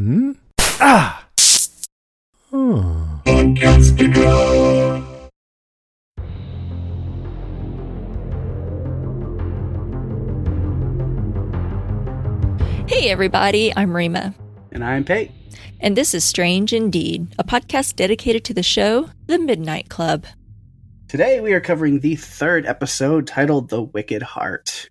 Hmm? Ah! Hey everybody, I'm Rima. And I'm Pate. And this is Strange Indeed, a podcast dedicated to the show, The Midnight Club. Today we are covering the third episode titled The Wicked Heart.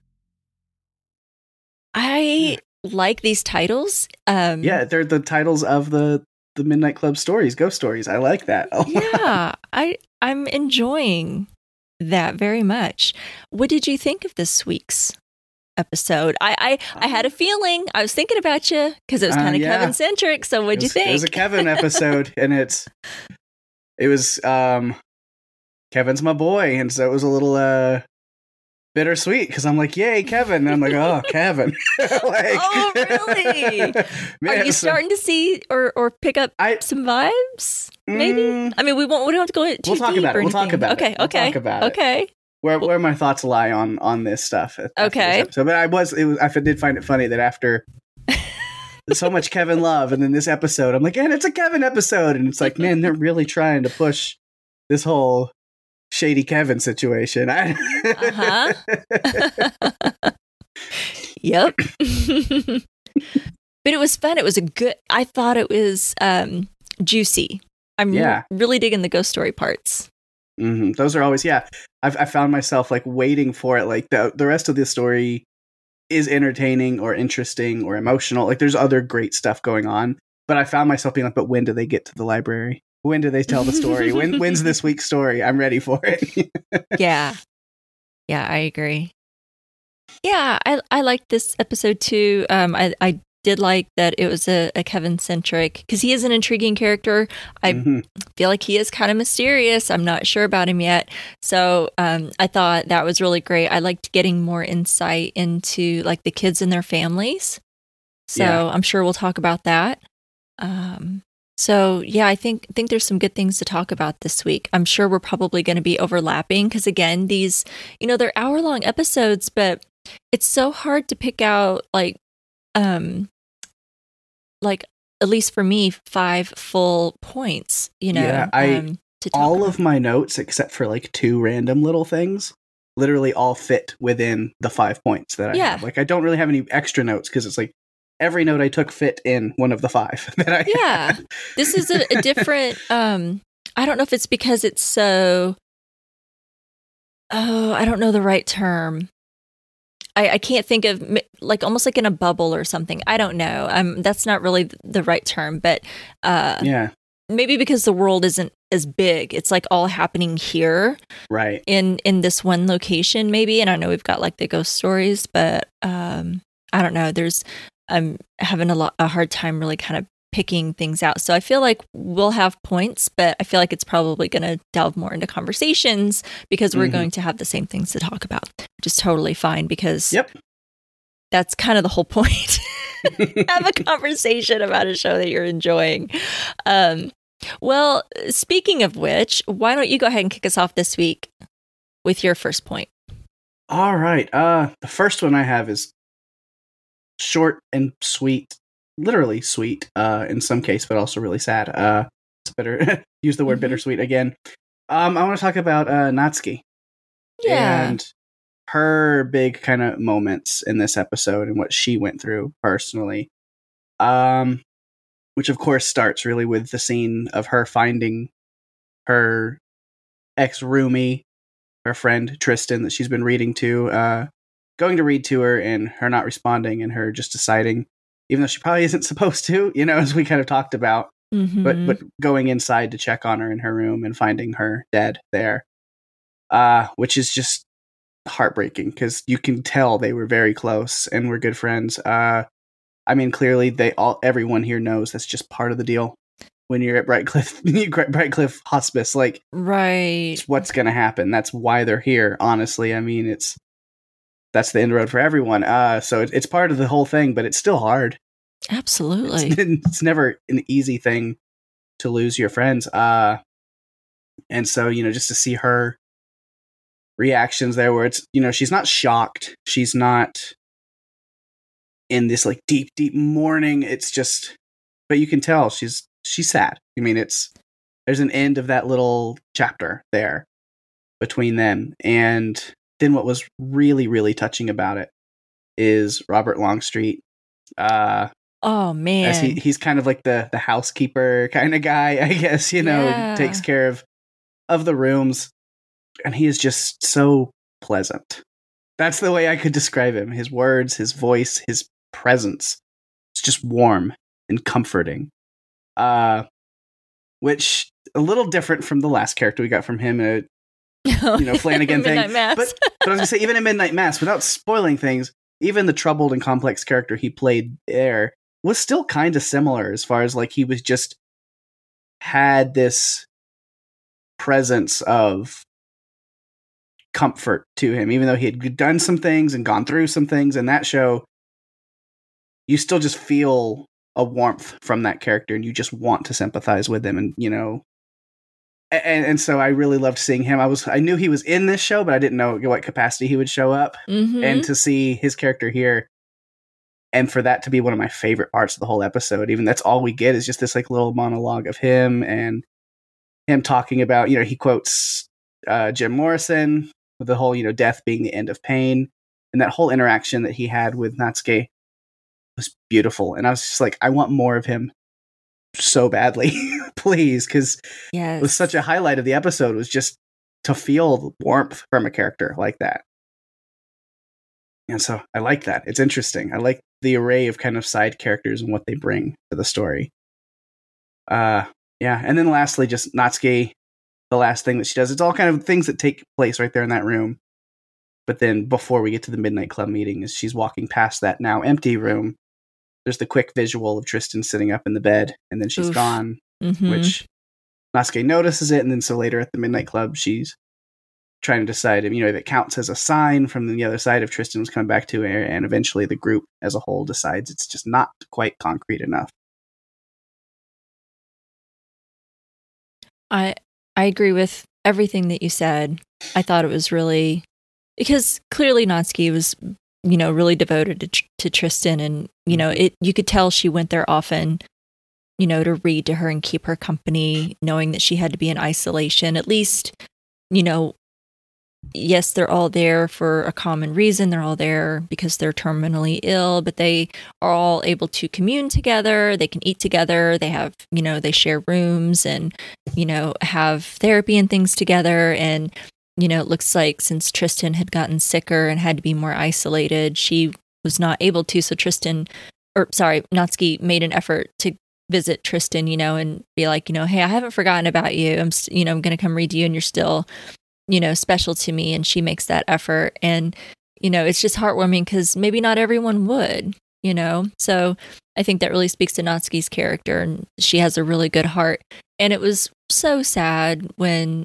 I like these titles. Yeah, they're the titles of the Midnight Club stories, ghost stories. I like that. Yeah, I'm enjoying that very much. What did you think of this week's episode? I had a feeling. I was thinking about you because it was kind of Kevin-centric. So what'd you think? It was a Kevin episode, and it was Kevin's my boy, and so it was a little bittersweet because I'm like, yay, Kevin. And I'm like, oh, Kevin. Oh, really? Man, are you starting to see or pick up some vibes? Maybe. I mean, we don't have to go too We'll talk deep about it. or We'll talk anything. about Okay. it. We'll talk about it. Okay. Where my thoughts lie on this stuff. Okay. So, but I did find it funny that after so much Kevin love, and then this episode, I'm like, and it's a Kevin episode, and it's like, man, they're really trying to push this whole shady Kevin situation. Uh-huh. Yep. But it was fun. It was I thought it was juicy. I'm really digging the ghost story parts. Mm-hmm. Those are always, I found myself like waiting for it. Like the rest of the story is entertaining or interesting or emotional. Like there's other great stuff going on, but I found myself being like, but when do they get to the library? When do they tell the story? When's this week's story? I'm ready for it. Yeah, I agree. Yeah, I liked this episode too. I did like that it was a Kevin-centric, because he is an intriguing character. I feel like he is kind of mysterious. I'm not sure about him yet. So I thought that was really great. I liked getting more insight into like the kids and their families. So I'm sure we'll talk about that. So yeah, I think there's some good things to talk about this week. I'm sure we're probably going to be overlapping because again, these, they're hour-long episodes, but it's so hard to pick out like at least for me 5 full points, to talk all about. Of my notes except for like 2 random little things literally all fit within the 5 points that I have. Like I don't really have any extra notes because it's like every note I took fit in one of the 5 that I had. This is a different I don't know if it's because it's so I don't know the right term. I can't think of, like, almost like in a bubble or something. I don't know. That's not really the right term, but maybe because the world isn't as big. It's like all happening here, right? In this one location, maybe. And I know we've got like the ghost stories, but I don't know. I'm having a hard time really kind of picking things out. So I feel like we'll have points, but I feel like it's probably going to delve more into conversations because we're going to have the same things to talk about, which is totally fine because that's kind of the whole point. Have a conversation about a show that you're enjoying. Well, speaking of which, why don't you go ahead and kick us off this week with your first point? All right. The first one I have is short and sweet. Literally sweet in some case, but also really sad. It's better use the word bittersweet again. I want to talk about Natsuki and her big kind of moments in this episode and what she went through personally, which of course starts really with the scene of her finding her ex-roomie, her friend Tristan that she's been reading to, going to read to her and her not responding and her just deciding, even though she probably isn't supposed to, as we kind of talked about, but going inside to check on her in her room and finding her dead there, which is just heartbreaking because you can tell they were very close and were good friends. I mean, clearly everyone here knows that's just part of the deal when you're at Bright Cliff Hospice. Like, right, it's what's going to happen. That's why they're here. Honestly, I mean, that's the end road for everyone. So it's part of the whole thing, but it's still hard. Absolutely. It's never an easy thing to lose your friends. And so, just to see her reactions there where it's, she's not shocked. She's not in this like deep mourning. It's just but you can tell she's sad. I mean, there's an end of that little chapter there between them. And then what was really, really touching about it is Robert Longstreet. Oh man, as he's kind of like the housekeeper kind of guy, I guess, takes care of the rooms, and he is just so pleasant. That's the way I could describe him. His words, his voice, his presence. It's just warm and comforting. Which a little different from the last character we got from him, Flanagan thing. Mass. But I was gonna say, even in Midnight Mass, without spoiling things, even the troubled and complex character he played there was still kind of similar as far as like he was just had this presence of comfort to him, even though he had done some things and gone through some things in that show. You still just feel a warmth from that character, and you just want to sympathize with him, and so I really loved seeing him. I knew he was in this show, but I didn't know what capacity he would show up. Mm-hmm. And to see his character here, and for that to be one of my favorite parts of the whole episode, even that's all we get is just this like little monologue of him and him talking about, he quotes Jim Morrison with the whole, death being the end of pain, and that whole interaction that he had with Natsuki was beautiful. And I was just like, I want more of him so badly, please, because it was such a highlight of the episode, was just to feel the warmth from a character like that. And so I like that. It's interesting. I like the array of kind of side characters and what they bring to the story. And then lastly, just Natsuki, the last thing that she does, it's all kind of things that take place right there in that room. But then before we get to the Midnight Club meeting, as she's walking past that now empty room, there's the quick visual of Tristan sitting up in the bed, and then she's gone, which Natsuki notices it. And then so later at the Midnight Club, she's trying to decide, if it counts as a sign from the other side if Tristan was coming back to her, and eventually the group as a whole decides it's just not quite concrete enough. I agree with everything that you said. I thought it was really, because clearly Natsuki was, really devoted to Tristan, and, you could tell she went there often, to read to her and keep her company, knowing that she had to be in isolation. At least, yes, they're all there for a common reason. They're all there because they're terminally ill, but they are all able to commune together. They can eat together. They have, they share rooms and, have therapy and things together. And, it looks like since Tristan had gotten sicker and had to be more isolated, she was not able to. So Natsuki made an effort to visit Tristan, and be like, hey, I haven't forgotten about you. I'm going to come read to you, and you're still, special to me. And she makes that effort. And, it's just heartwarming because maybe not everyone would, So I think that really speaks to Natsuki's character, and she has a really good heart. And it was so sad when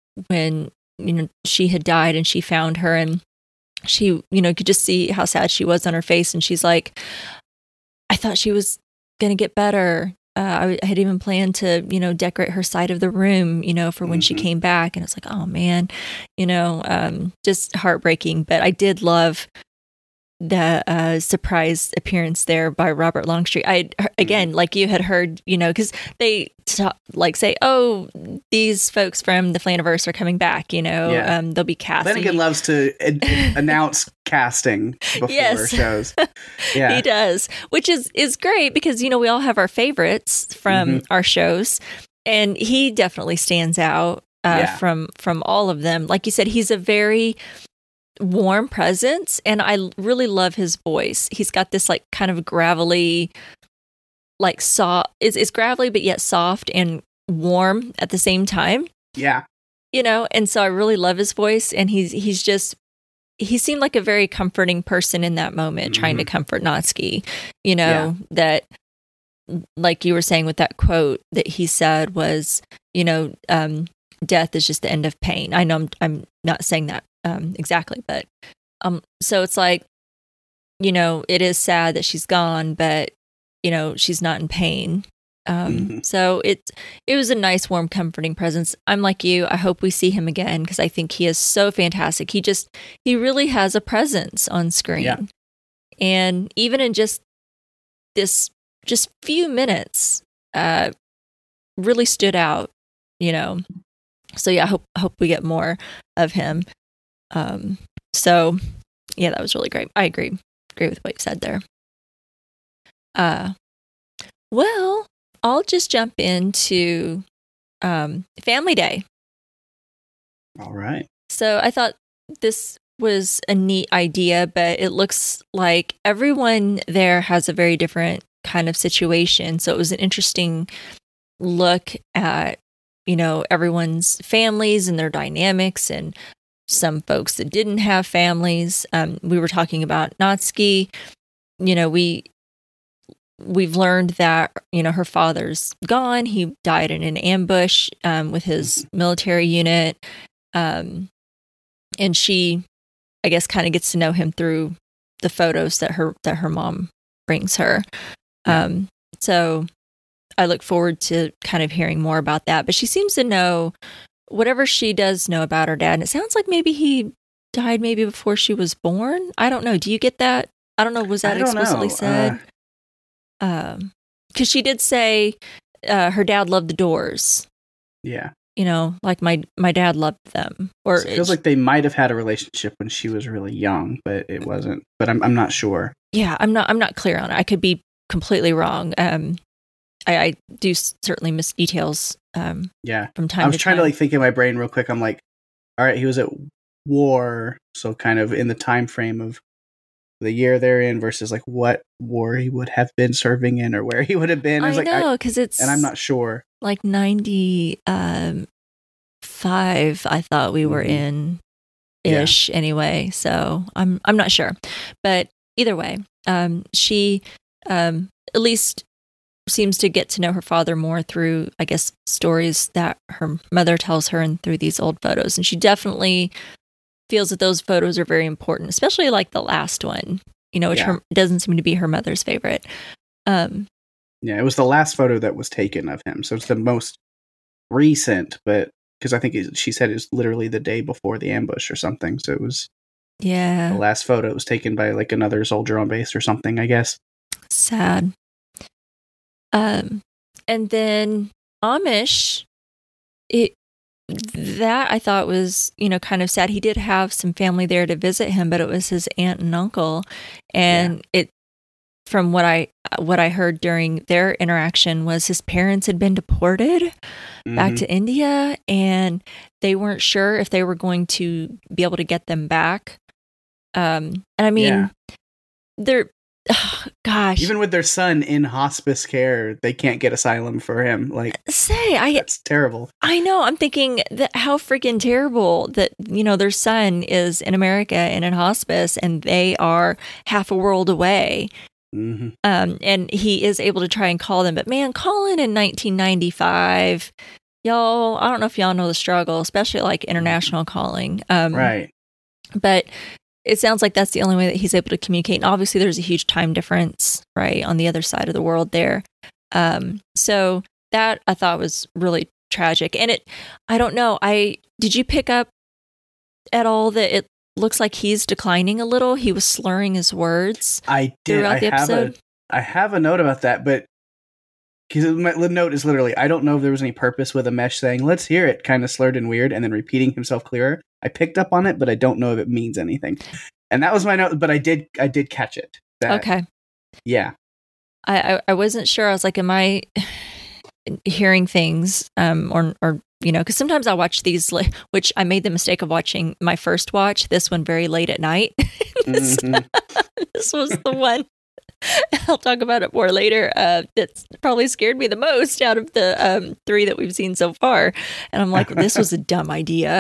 she had died and she found her, and she, could just see how sad she was on her face. And she's like, I thought she was going to get better. I had even planned to, decorate her side of the room, for when she came back. And it's like, oh man, just heartbreaking. But I did love the surprise appearance there by Robert Longstreet. Again, like you had heard, because they say, oh, these folks from the Flaniverse are coming back, they'll be casting. Flanagan loves to announce casting before shows. Yeah, he does, which is great because, we all have our favorites from our shows, and he definitely stands out from all of them. Like you said, he's a very warm presence, and I really love his voice. He's got this like kind of gravelly, like soft, it's gravelly but yet soft and warm at the same time. Yeah. And so I really love his voice, and he seemed like a very comforting person in that moment, trying to comfort Natsuki, that, like you were saying with that quote that he said was, death is just the end of pain. I know I'm not saying that exactly, but so it's like, it is sad that she's gone, but she's not in pain. So it was a nice, warm, comforting presence. I'm like you. I hope we see him again because I think he is so fantastic. He really has a presence on screen, and even in just this just few minutes really stood out, So yeah, I hope we get more of him. So yeah, that was really great. I agree with what you said there. Well, I'll just jump into Family Day. All right. So I thought this was a neat idea, but it looks like everyone there has a very different kind of situation. So it was an interesting look at, everyone's families and their dynamics, and some folks that didn't have families. We were talking about Natsuki. We've learned that, her father's gone. He died in an ambush with his military unit. And she, I guess, kind of gets to know him through the photos that her mom brings her. So I look forward to kind of hearing more about that. But she seems to know whatever she does know about her dad. And it sounds like maybe he died maybe before she was born. I don't know. Do you get that? I don't know. Was that explicitly said? Because she did say her dad loved the Doors. Yeah. Like my dad loved them. Or so it feels like they might have had a relationship when she was really young, but it wasn't. But I'm not sure. Yeah, I'm not clear on it. I could be completely wrong. I do certainly miss details. From time to time. I was trying to think in my brain real quick. I'm like, all right, he was at war, so kind of in the time frame of the year they're in versus like what war he would have been serving in or where he would have been. I know, because it's and I'm not sure. Like 95, I thought we were in ish anyway. So I'm not sure, but either way, she at least seems to get to know her father more through, I guess, stories that her mother tells her and through these old photos. And she definitely feels that those photos are very important, especially like the last one, which doesn't seem to be her mother's favorite. It was the last photo that was taken of him. So it's the most recent, but because I think she said it was literally the day before the ambush or something. So it was the last photo was taken by like another soldier on base or something, I guess. Sad. And then Amish, that I thought was, kind of sad. He did have some family there to visit him, but it was his aunt and uncle. And from what I heard during their interaction was his parents had been deported back to India, and they weren't sure if they were going to be able to get them back. And I mean, they're, gosh, even with their son in hospice care, they can't get asylum for him. Like, that's terrible. I know. I'm thinking that how freaking terrible that, their son is in America and in hospice, and they are half a world away. And he is able to try and call them, but man, calling in 1995, y'all, I don't know if y'all know the struggle, especially like international calling. Right. But it sounds like that's the only way that he's able to communicate. And obviously there's a huge time difference, right, on the other side of the world there. So that I thought was really tragic. And I don't know, did you pick up at all that it looks like he's declining a little? He was slurring his words. I did. Throughout the episode. I have a note about that, but because my note is literally, I don't know if there was any purpose with Amesh saying, let's hear it, kind of slurred and weird, and then repeating himself clearer. I picked up on it, but I don't know if it means anything. And that was my note, but I did catch it. Okay. Yeah. I wasn't sure. I was like, am I hearing things or because sometimes I watch these, which I made the mistake of watching my first watch, this one very late at night. This was the one, I'll talk about it more later, that's probably scared me the most out of the 3 that we've seen so far. And I'm like, this was a dumb idea.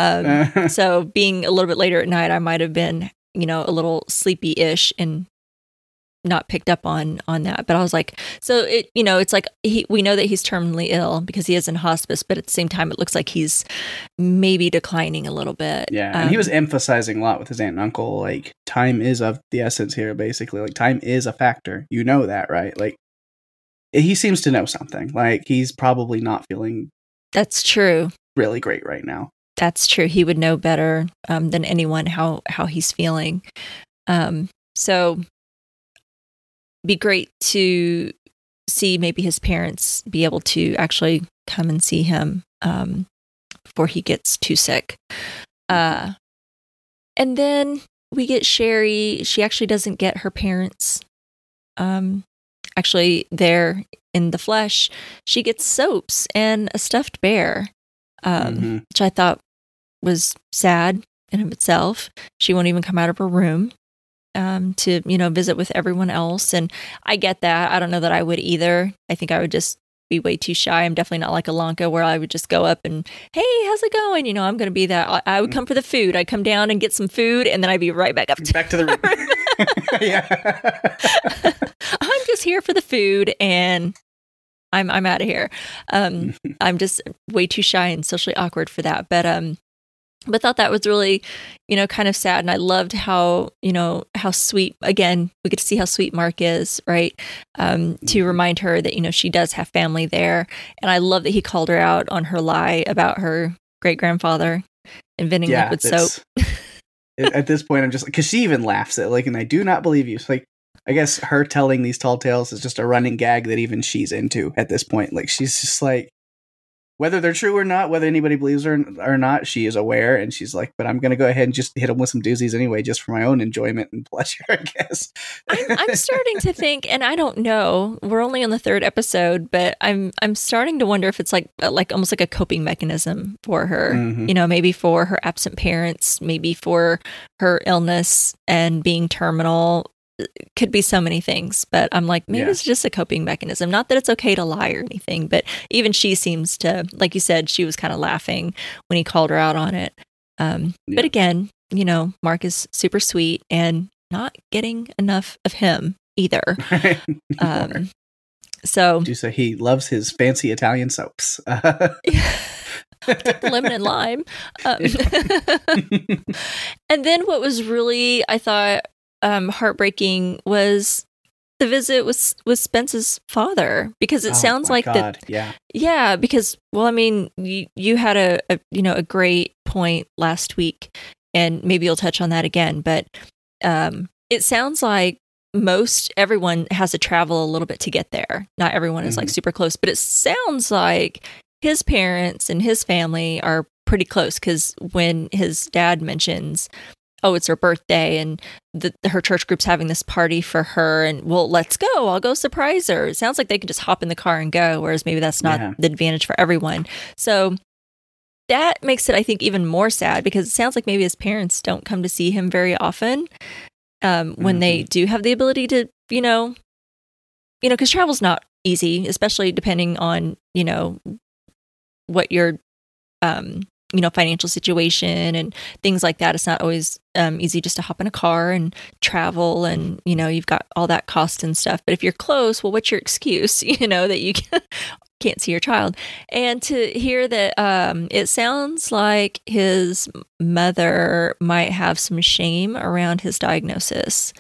So being a little bit later at night, I might have been, a little sleepy-ish and not picked up on that. But I was like, so it, it's like we know that he's terminally ill because he is in hospice, but at the same time, it looks like he's maybe declining a little bit. Yeah. And he was emphasizing a lot with his aunt and uncle, like time is of the essence here, basically. Like time is a factor. You know that, right? Like he seems to know something. Like he's probably not feeling. That's true. Really great right now. That's true. He would know better than anyone how he's feeling. So be great to see maybe his parents be able to actually come and see him before he gets too sick. And then we get Sherry. She actually doesn't get her parents. Actually, there in the flesh, she gets Soaps and a stuffed bear, which I thought was sad in of itself. She won't even come out of her room to, visit with everyone else. And I get that. I don't know that I would either. I think I would just be way too shy. I'm definitely not like Alanka where I would just go up and, hey, how's it going? I'm going to be that. I would come for the food. I'd come down and get some food, and then I'd be right back up to the room. Yeah. I'm just here for the food, and I'm out of here. I'm just way too shy and socially awkward for that. But thought that was really, kind of sad. And I loved how sweet, again, we get to see how sweet Mark is, right? To remind her that, she does have family there. And I love that he called her out on her lie about her great-grandfather inventing liquid soap. At this point, I'm just, because she even laughs at and I do not believe you. It's like, I guess her telling these tall tales is just a running gag that even she's into at this point. Like, she's just like, whether they're true or not, whether anybody believes her or not, she is aware, and she's like, but I'm going to go ahead and just hit them with some doozies anyway, just for my own enjoyment and pleasure, I guess. I'm starting to think, and I don't know, we're only on the 3rd episode, but I'm starting to wonder if it's like almost like a coping mechanism for her, maybe for her absent parents, maybe for her illness and being terminal. Could be so many things, but I'm like, maybe it's just a coping mechanism. Not that it's okay to lie or anything, but even she seems to, like you said, she was kind of laughing when he called her out on it. But again, Mark is super sweet and not getting enough of him either. So you say he loves his fancy Italian soaps. Lemon and lime. And then what was really, I thought, heartbreaking was the visit with Spence's father, because it sounds like God. that. Yeah. Because, well, I mean, you had a great point last week, and maybe you'll touch on that again. But it sounds like everyone has to travel a little bit to get there. Not everyone is like super close, but it sounds like his parents and his family are pretty close, because when his dad mentions, oh, it's her birthday, and her church group's having this party for her, and, well, let's go. I'll go surprise her. It sounds like they can just hop in the car and go, whereas maybe that's not the advantage for everyone. So that makes it, I think, even more sad, because it sounds like maybe his parents don't come to see him very often when they do have the ability to, because travel's not easy, especially depending on, what your financial situation and things like that. It's not always easy just to hop in a car and travel, and, you've got all that cost and stuff. But if you're close, well, what's your excuse, that you can't see your child? And to hear that it sounds like his mother might have some shame around his diagnosis.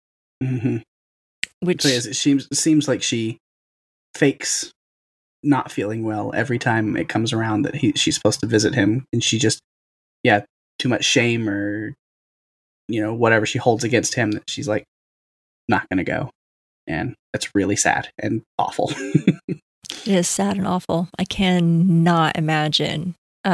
Which it seems like she fakes not feeling well every time it comes around that she's supposed to visit him, and she just too much shame or whatever she holds against him, that she's like not gonna go, and that's really sad and awful. It is sad and awful. I cannot imagine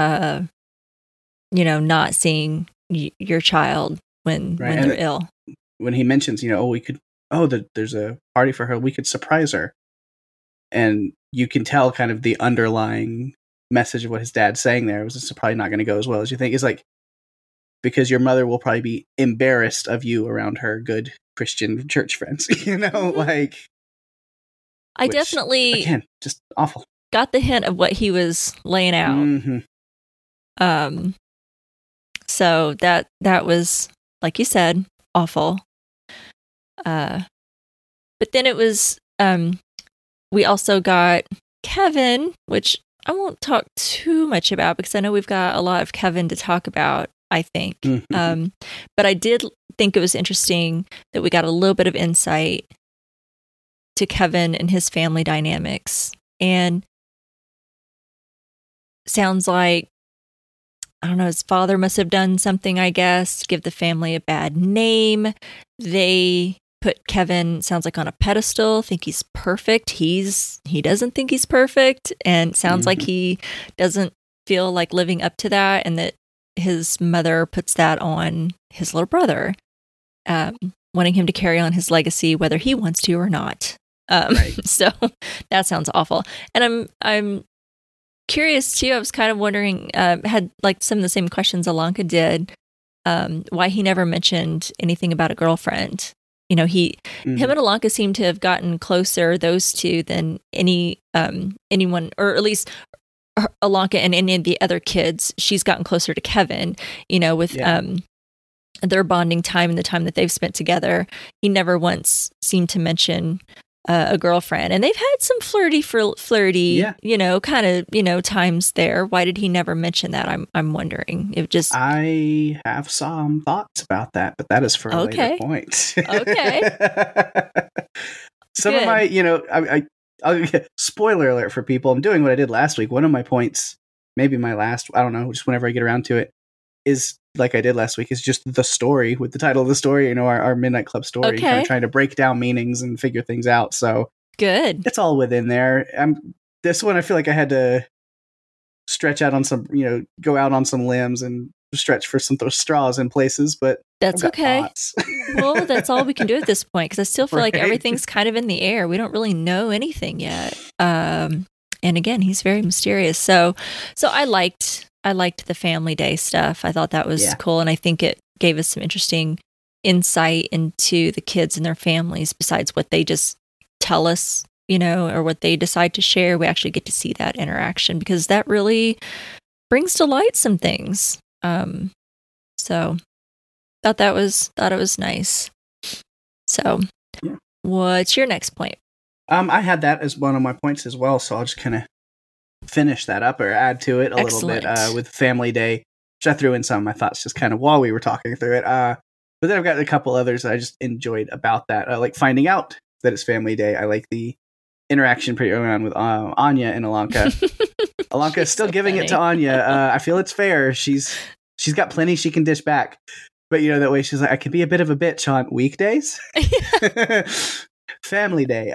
not seeing your child when they're ill. When he mentions there's a party for her, we could surprise her. And you can tell kind of the underlying message of what his dad's saying there was, it's probably not going to go as well as you think. It's like, because your mother will probably be embarrassed of you around her good Christian church friends, like. I definitely, again, just awful. Got the hint of what he was laying out. So that was, like you said, awful. But then it was, we also got Kevin, which I won't talk too much about, because I know we've got a lot of Kevin to talk about, I think. But I did think it was interesting that we got a little bit of insight to Kevin and his family dynamics. And sounds like, I don't know, his father must have done something, I guess, to give the family a bad name. They put Kevin, sounds like, on a pedestal, think he's perfect. He doesn't think he's perfect, and sounds like he doesn't feel like living up to that, and that his mother puts that on his little brother, wanting him to carry on his legacy whether he wants to or not. So that sounds awful. And I'm curious too. I was kind of wondering, had like some of the same questions Ilonka did, why he never mentioned anything about a girlfriend. You know, him and Ilonka seem to have gotten closer, those two, than anyone, or at least Ilonka and any of the other kids. She's gotten closer to Kevin, you know, with their bonding time and the time that they've spent together. He never once seemed to mention a girlfriend, and they've had some flirty, you know, kind of, you know, times there. Why did he never mention that? I'm wondering. I have some thoughts about that, but that is for a later point. Okay. Some of my, you know, I'll spoiler alert for people. I'm doing what I did last week. One of my points, maybe my last, I don't know, just whenever I get around to it, is like I did last week, is just the story, with the title of the story, you know, our Midnight Club story, kind of trying to break down meanings and figure things out. So good. It's all within there. This one, I feel like I had to stretch out on some, you know, go out on some limbs and stretch for some straws in places, but that's okay. Well, that's all we can do at this point, because I still feel like everything's kind of in the air. We don't really know anything yet. And again, he's very mysterious. So I liked the Family Day stuff. I thought that was cool, and I think it gave us some interesting insight into the kids and their families besides what they just tell us, you know, or what they decide to share. We actually get to see that interaction, because that really brings to light some things. So thought it was nice. So what's your next point? I had that as one of my points as well, so I'll just kind of finish that up or add to it a little bit with Family Day, which I threw in some of my thoughts just kind of while we were talking through it. But then I've got a couple others that I just enjoyed about that. I like finding out that it's Family Day. I like the interaction pretty early on with Anya and Ilonka. Ilonka is still giving it to Anya. I feel it's fair. She's got plenty she can dish back. But, you know, that way she's like, I can be a bit of a bitch on weekdays. Family Day.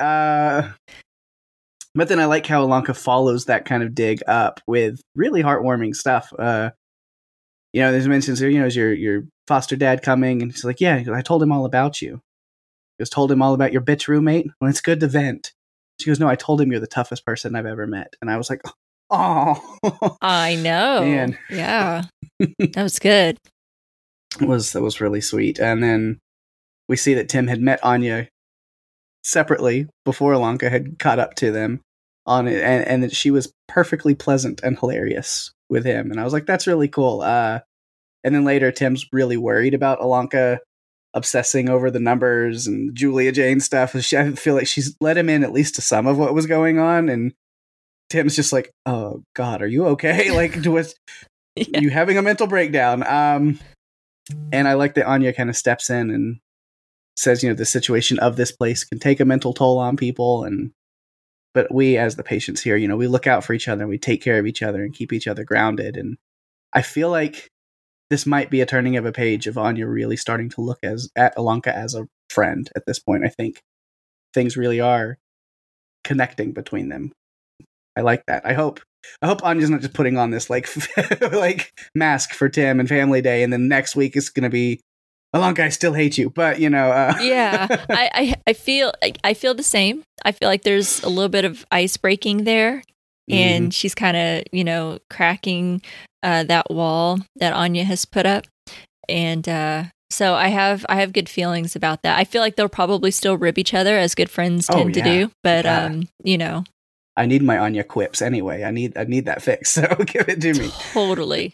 But then I like how Ilonka follows that kind of dig up with really heartwarming stuff. You know, there's mentions here, you know, is your foster dad coming? And she's like, yeah, I told him all about you. Just told him all about your bitch roommate. Well, it's good to vent. She goes, no, I told him you're the toughest person I've ever met. And I was like, oh. I know. Man. Yeah. That was good. That was really sweet. And then we see that Tim had met Anya separately before Ilonka had caught up to them on it, and that she was perfectly pleasant and hilarious with him. And I was like, that's really cool. And then later, Tim's really worried about Ilonka obsessing over the numbers and Julia Jane stuff. I feel like she's let him in at least to some of what was going on, and Tim's just like, oh God, are you okay? Like, you having a mental breakdown? And I like that Anya kind of steps in and says, you know, the situation of this place can take a mental toll on people, but we as the patients here, you know, we look out for each other and we take care of each other and keep each other grounded. And I feel like this might be a turning of a page of Anya really starting to look at Ilonka as a friend at this point. I think things really are connecting between them. I like that. I hope Anya's not just putting on this like like mask for Tim and Family Day, and then next week it's going to be, Ilonka, I still hate you. But, you know, yeah, I feel the same. I feel like there's a little bit of ice breaking there, and she's kind of, you know, cracking that wall that Anya has put up, and so I have good feelings about that. I feel like they'll probably still rib each other, as good friends tend to do, but you know, I need my Anya quips anyway. I need that fix, so give it to me. Totally.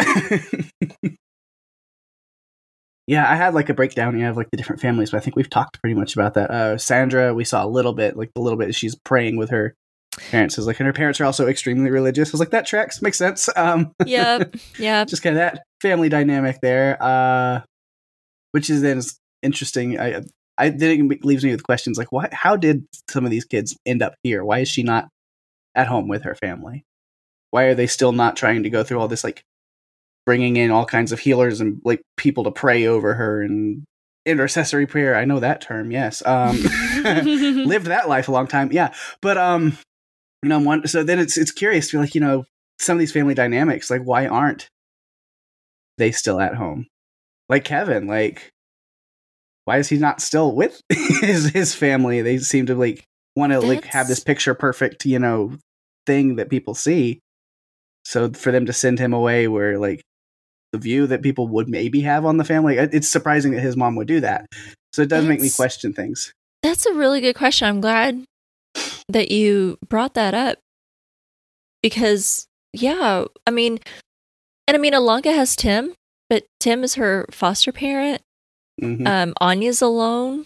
Yeah, I had like a breakdown of like the different families, but I think we've talked pretty much about that. Sandra, we saw a little bit she's praying with her parents. Is like, and her parents are also extremely religious. I was like, that tracks, makes sense. Yep. Just kind of that family dynamic there, which is then interesting. I then it leaves me with questions like, why? How did some of these kids end up here? Why is she not at home with her family? Why are they still not trying to go through all this, like bringing in all kinds of healers and like people to pray over her and intercessory prayer. I know that term. Yes. Lived that life a long time. Yeah. But, so then it's curious to be like, some of these family dynamics, like, why aren't they still at home? Like Kevin, like, why is he not still with his family? They seem to like want to like have this picture perfect, thing that people see. So for them to send him away where like the view that people would maybe have on the family, it's surprising that his mom would do that. So it does make me question things. That's a really good question. I'm glad that you brought that up because, yeah, Ilonka has Tim, but Tim is her foster parent. Mm-hmm. Anya's alone.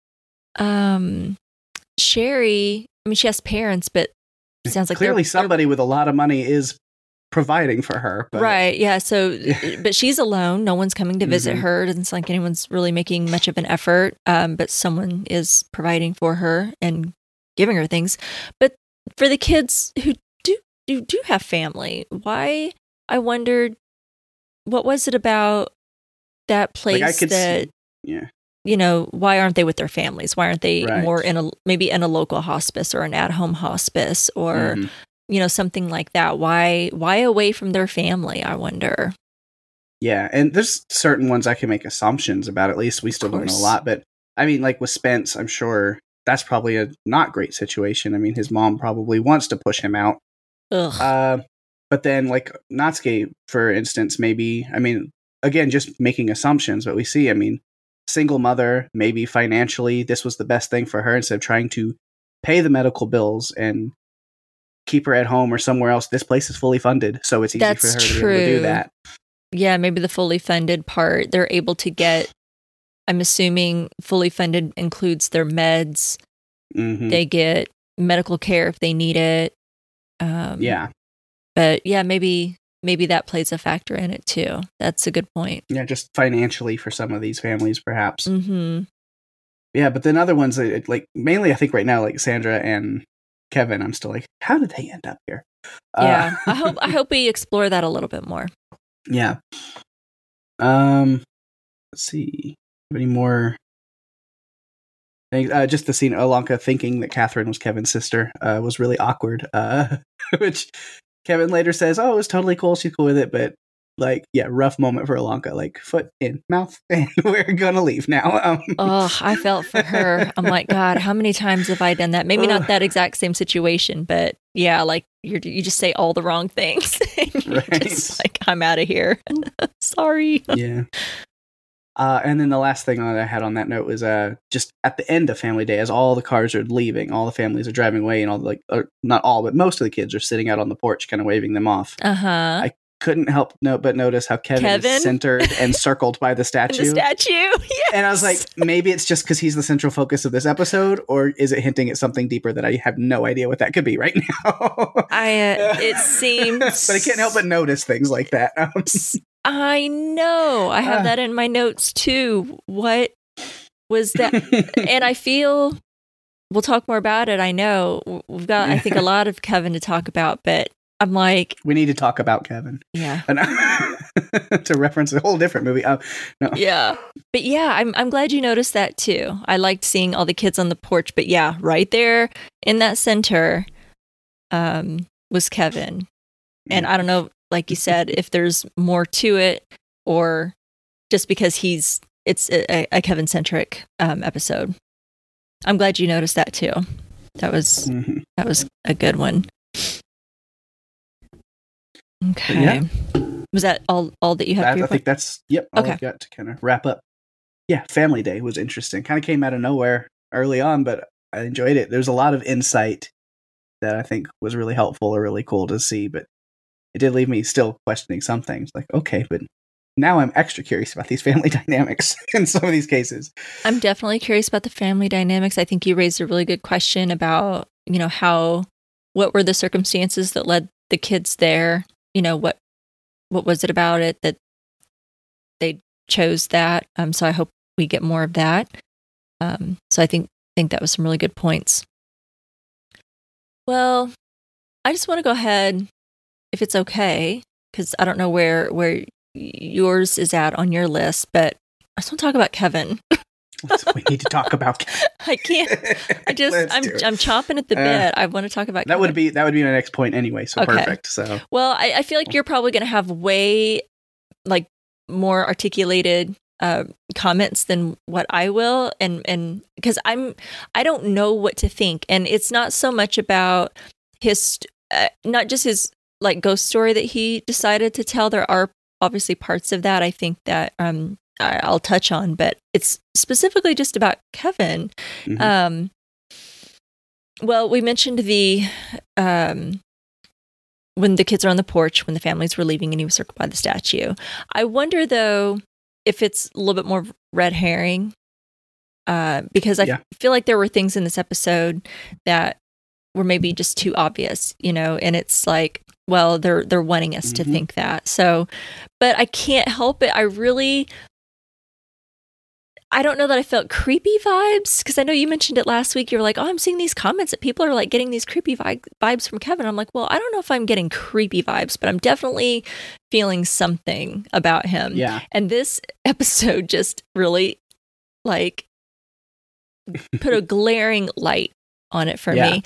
Sherry, she has parents, but it sounds like clearly somebody with a lot of money is providing for her. But... Right, yeah. So, but she's alone. No one's coming to visit her. It doesn't sound like anyone's really making much of an effort, but someone is providing for her and giving her things. But for the kids who do have family, why, I wondered, what was it about that place why aren't they with their families? Why aren't they more maybe in a local hospice or an at-home hospice or, something like that? Why away from their family, I wonder? Yeah, and there's certain ones I can make assumptions about. At least we still don't know a lot. But, like with Spence, I'm sure that's probably a not great situation. His mom probably wants to push him out. Ugh. But then, like, Natsuki, for instance, maybe, again, just making assumptions, but we see, single mother, maybe financially, this was the best thing for her instead of trying to pay the medical bills and keep her at home or somewhere else. This place is fully funded, so it's easy for her to be able to do that. Yeah, maybe the fully funded part, they're able to get, I'm assuming fully funded includes their meds. Mm-hmm. They get medical care if they need it. Yeah. But yeah, maybe that plays a factor in it too. That's a good point. Yeah, just financially for some of these families, perhaps. Mm-hmm. Yeah, but then other ones, like mainly I think right now, like Sandra and Kevin, I'm still like, how did they end up here? Yeah, I hope we explore that a little bit more. Yeah. Let's see. Any more? Just the scene, Ilonka thinking that Catherine was Kevin's sister was really awkward. Which Kevin later says, "Oh, it was totally cool. She's cool with it." But rough moment for Ilonka. Like foot in mouth, and we're gonna leave now. I felt for her. I'm like, God, how many times have I done that? Maybe not that exact same situation, but yeah, like you just say all the wrong things. Right. Just like, I'm out of here. Sorry. Yeah. And then the last thing that I had on that note was just at the end of Family Day, as all the cars are leaving, all the families are driving away, and not all, but most of the kids are sitting out on the porch, kind of waving them off. I couldn't help but notice how Kevin is centered and circled by the statue. Yes. And I was like, maybe it's just because he's the central focus of this episode, or is it hinting at something deeper that I have no idea what that could be right now? It seems, but I can't help but notice things like that. I know. I have that in my notes too. What was that? And I feel we'll talk more about it. I know we've got, I think, a lot of Kevin to talk about, but I'm like, we need to talk about Kevin. Yeah. To reference a whole different movie. No. Yeah. But yeah, I'm glad you noticed that too. I liked seeing all the kids on the porch, but yeah, right there in that center was Kevin. And I don't know, like you said, if there's more to it or just because it's a Kevin-centric episode. I'm glad you noticed that too. That was a good one. Okay. Yeah. Was that all that you have? I think that's all I've got to kind of wrap up. Yeah, Family Day was interesting. Kind of came out of nowhere early on, but I enjoyed it. There's a lot of insight that I think was really helpful or really cool to see, but it did leave me still questioning some things. Like, okay, but now I'm extra curious about these family dynamics in some of these cases. I'm definitely curious about the family dynamics. I think you raised a really good question about, what were the circumstances that led the kids there? What was it about it that they chose that? So I hope we get more of that. So I think that was some really good points. Well, I just want to go ahead, if it's okay, because I don't know where yours is at on your list, but I just want to talk about Kevin. We need to talk about I can't. I'm chomping at the bit. I want to talk about that. Kevin. That would be my next point anyway. So okay. Perfect. So well, I feel like you're probably going to have way like more articulated comments than what I will, and because I don't know what to think, and it's not so much about his not just his like ghost story that he decided to tell. There are obviously parts of that I think that I'll touch on, but it's specifically just about Kevin. Mm-hmm. Well, we mentioned the when the kids are on the porch, when the families were leaving and he was circled by the statue. I wonder though if it's a little bit more red herring, because I feel like there were things in this episode that were maybe just too obvious, and it's like, well, they're wanting us to think that. So, but I can't help it. I don't know that I felt creepy vibes, because I know you mentioned it last week. You were like, oh, I'm seeing these comments that people are like getting these creepy vibes from Kevin. I'm like, well, I don't know if I'm getting creepy vibes, but I'm definitely feeling something about him. Yeah. And this episode just really like put a glaring light on it for me.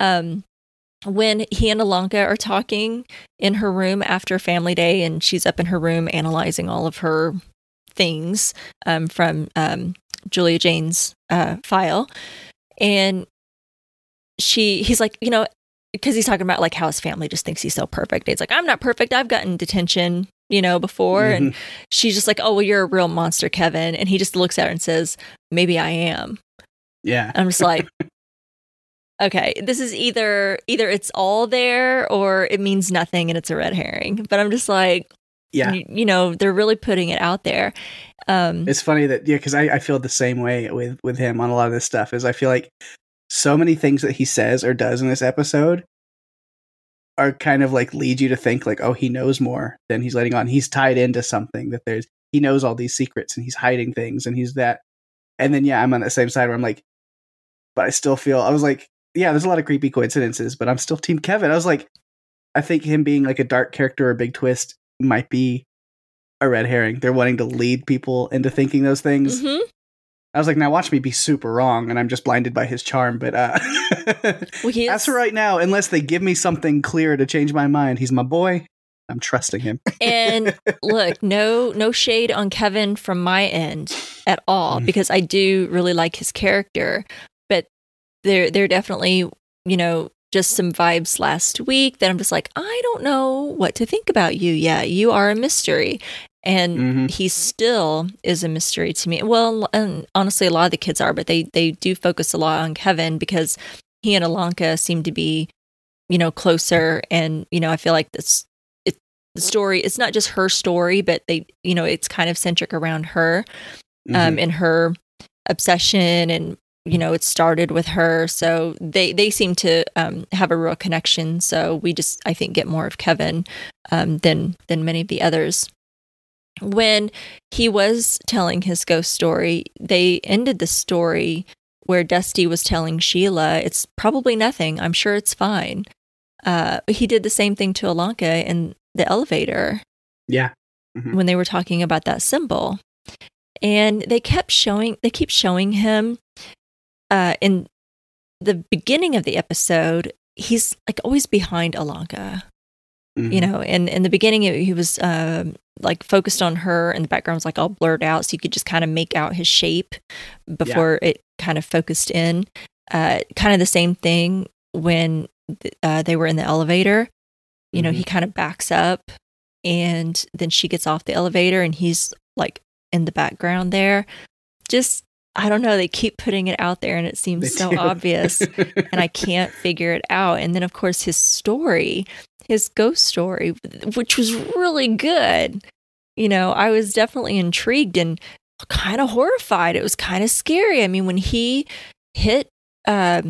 When he and Ilonka are talking in her room after family day, and she's up in her room analyzing all of her things from Julia Jane's file, and he's like, because he's talking about like how his family just thinks he's so perfect. He's like, I'm not perfect. I've gotten detention, before. And she's just like, oh, well, you're a real monster, Kevin. And he just looks at her and says, maybe I am. Yeah. I'm just like, okay, this is either it's all there or it means nothing and it's a red herring. But I'm just like, yeah, they're really putting it out there. It's funny that, because I feel the same way with him on a lot of this stuff. Is I feel like so many things that he says or does in this episode are kind of like lead you to think like, oh, he knows more than he's letting on. He's tied into something that he knows all these secrets and he's hiding things and he's that. And then, I'm on the same side where I'm like, but I still feel, I was like, yeah, there's a lot of creepy coincidences, but I'm still Team Kevin. I was like, I think him being like a dark character or a big twist might be a red herring. They're wanting to lead people into thinking those things. Mm-hmm. I was like, now watch me be super wrong, and I'm just blinded by his charm. But as for right now, unless they give me something clear to change my mind, he's my boy. I'm trusting him. And look, no shade on Kevin from my end at all, because I do really like his character. But there definitely, just some vibes last week that I'm just like, I don't know what to think about you yet. You are a mystery. And he still is a mystery to me. Well, and honestly, a lot of the kids are, but they do focus a lot on Kevin because he and Ilonka seem to be, closer. And, I feel like the story, it's not just her story, but it's kind of centric around her and her obsession, and, it started with her. So they seem to have a real connection. So we just, I think, get more of Kevin than many of the others. When he was telling his ghost story, they ended the story where Dusty was telling Sheila, it's probably nothing. I'm sure it's fine. He did the same thing to Ilonka in the elevator. Yeah. When they were talking about that symbol. And they keep showing him in the beginning of the episode, he's like always behind Ilonka. And in the beginning, he was like focused on her, and the background was like all blurred out, so you could just kind of make out his shape before it kind of focused in. Kind of the same thing when they were in the elevator. He kind of backs up, and then she gets off the elevator, and he's like in the background there. Just, I don't know, they keep putting it out there, and it seems so obvious, and I can't figure it out. And then, of course, his ghost story, which was really good. I was definitely intrigued and kind of horrified. It was kind of scary. I mean, when he hit, what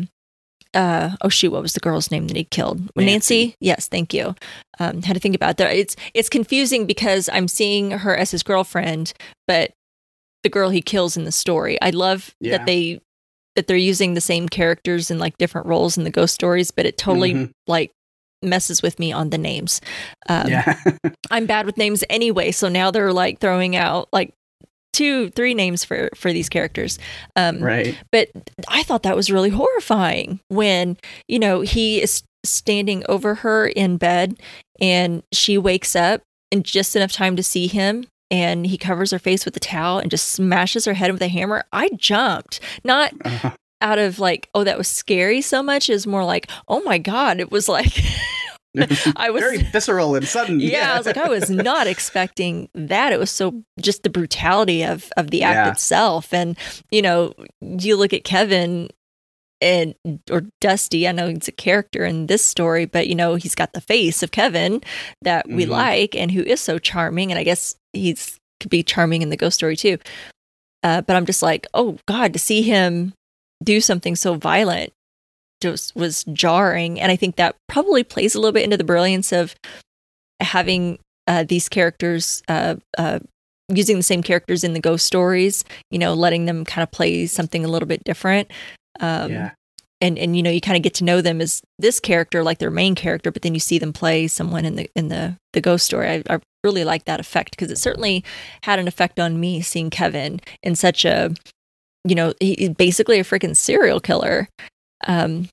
was the girl's name that he killed? Nancy? Yes, thank you. Had to think about that. It's confusing because I'm seeing her as his girlfriend, but the girl he kills in the story. I love that they're using the same characters in like different roles in the ghost stories, but it totally like messes with me on the names. I'm bad with names anyway, so now they're like throwing out like three names for these characters. Right. But I thought that was really horrifying when, he is standing over her in bed and she wakes up in just enough time to see him, and he covers her face with a towel and just smashes her head with a hammer. I jumped. Not out of like, oh, that was scary so much, is more like, oh my God, it was like I was very visceral and sudden. Yeah, I was like, I was not expecting that. It was so just the brutality of the act itself. And, you look at Kevin or Dusty. I know he's a character in this story, but he's got the face of Kevin that we like and who is so charming. And I guess could be charming in the ghost story too. But I'm just like, oh God, to see him do something so violent just was jarring. And I think that probably plays a little bit into the brilliance of having these characters, using the same characters in the ghost stories, letting them kind of play something a little bit different. And you kind of get to know them as this character, like their main character, but then you see them play someone in the ghost story. I really like that effect, because it certainly had an effect on me seeing Kevin in such a, he's basically a freaking serial killer. And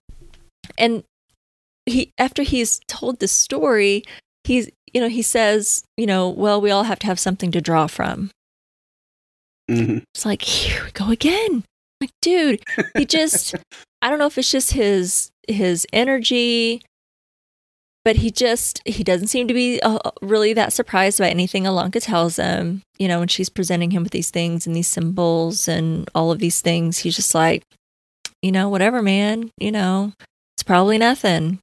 after he's told this story, he says, well, we all have to have something to draw from. It's like, here we go again. Like, dude, he just, I don't know if it's just his energy, but he doesn't seem to be really that surprised by anything Ilonka tells him, when she's presenting him with these things and these symbols and all of these things. He's just like, whatever, man, it's probably nothing,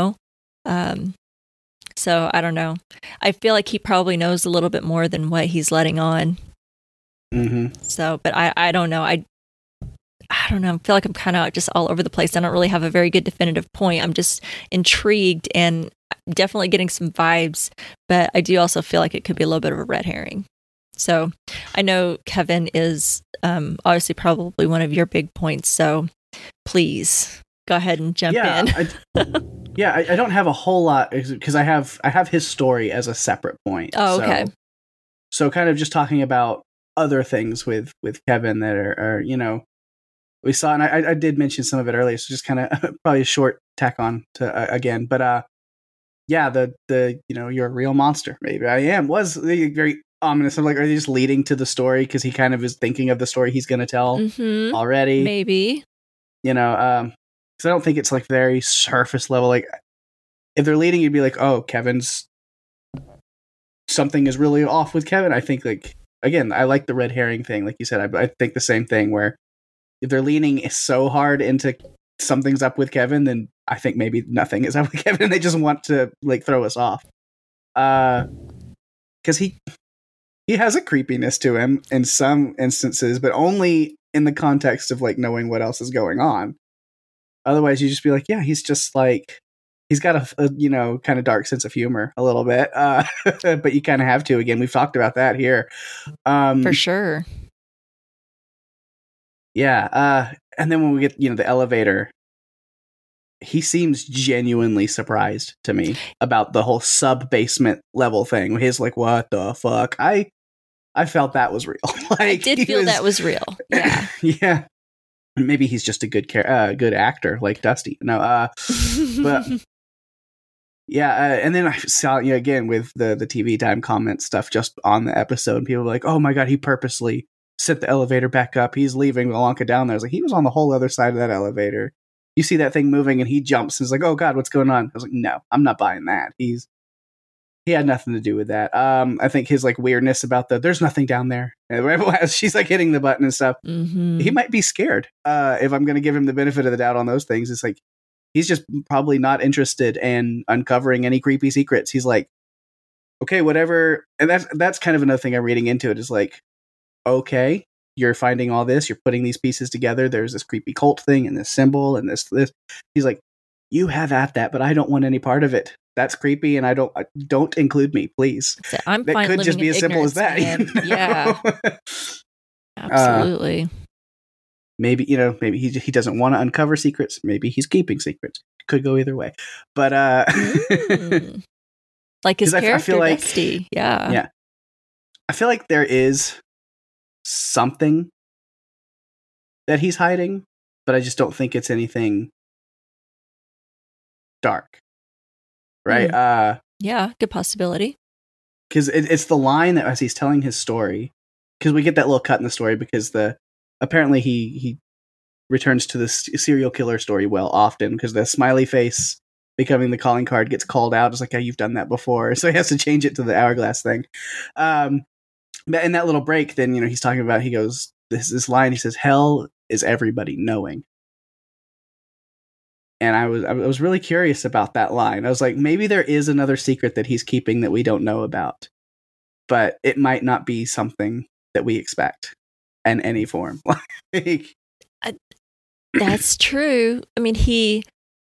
so I don't know. I feel like he probably knows a little bit more than what he's letting on. So, but I don't know. I don't know. I feel like I'm kind of just all over the place. I don't really have a very good definitive point. I'm just intrigued and definitely getting some vibes, but I do also feel like it could be a little bit of a red herring. So I know Kevin is obviously probably one of your big points. So please go ahead and jump in. I don't have a whole lot because I have his story as a separate point. Oh, okay. So kind of just talking about other things with Kevin that are we saw, and I did mention some of it earlier, so just kind of probably a short tack on to again. But the you're a real monster. Maybe I am was very ominous. I'm like, are they just leading to the story because he kind of is thinking of the story he's going to tell already? Maybe. Because I don't think it's like very surface level. Like if they're leading, you'd be like, oh, something is really off with Kevin. I think like again, I like the red herring thing. Like you said, I think the same thing where if they're leaning so hard into something's up with Kevin, then I think maybe nothing is up with Kevin. They just want to like throw us off. Because he has a creepiness to him in some instances, but only in the context of like knowing what else is going on. Otherwise, you just be like, yeah, he's just like he's got a kind of dark sense of humor a little bit. But you kind of have to. Again, we've talked about that here. For sure. Yeah, and then when we get the elevator, he seems genuinely surprised to me about the whole sub-basement level thing. He's like, what the fuck? I felt that was real. Like, I did feel that was real. Yeah. Yeah. Maybe he's just a good actor like Dusty. No, but yeah, and then I saw again with the TV time comment stuff just on the episode, and people were like, oh my God, he purposely set the elevator back up. He's leaving Ilonka down there. I was like, he was on the whole other side of that elevator. You see that thing moving and he jumps and is like, oh God, what's going on? I was like, no, I'm not buying that. He had nothing to do with that. I think his like weirdness about there's nothing down there. As she's like hitting the button and stuff, he might be scared. If I'm going to give him the benefit of the doubt on those things, it's like, he's just probably not interested in uncovering any creepy secrets. He's like, okay, whatever. And that's kind of another thing I'm reading into it is like, okay, you're finding all this, you're putting these pieces together. There's this creepy cult thing and this symbol and this. He's like, you have at that, but I don't want any part of it. That's creepy, and I don't include me, please. So I'm that fine could just be as simple as that. Yeah, absolutely. Maybe he doesn't want to uncover secrets. Maybe he's keeping secrets. Could go either way. But like his character, I feel like, Dusty. Yeah. I feel like there is something that he's hiding, but I just don't think it's anything dark. Right? Yeah, good possibility. Because it's the line that as he's telling his story, because we get that little cut in the story because apparently he returns to the serial killer story often because the smiley face becoming the calling card gets called out. It's like, you've done that before. So he has to change it to the hourglass thing. But in that little break, then, he's talking about, he goes, this line, he says, hell is everybody knowing. And I was really curious about that line. I was like, maybe there is another secret that he's keeping that we don't know about, but it might not be something that we expect in any form. That's true. I mean, he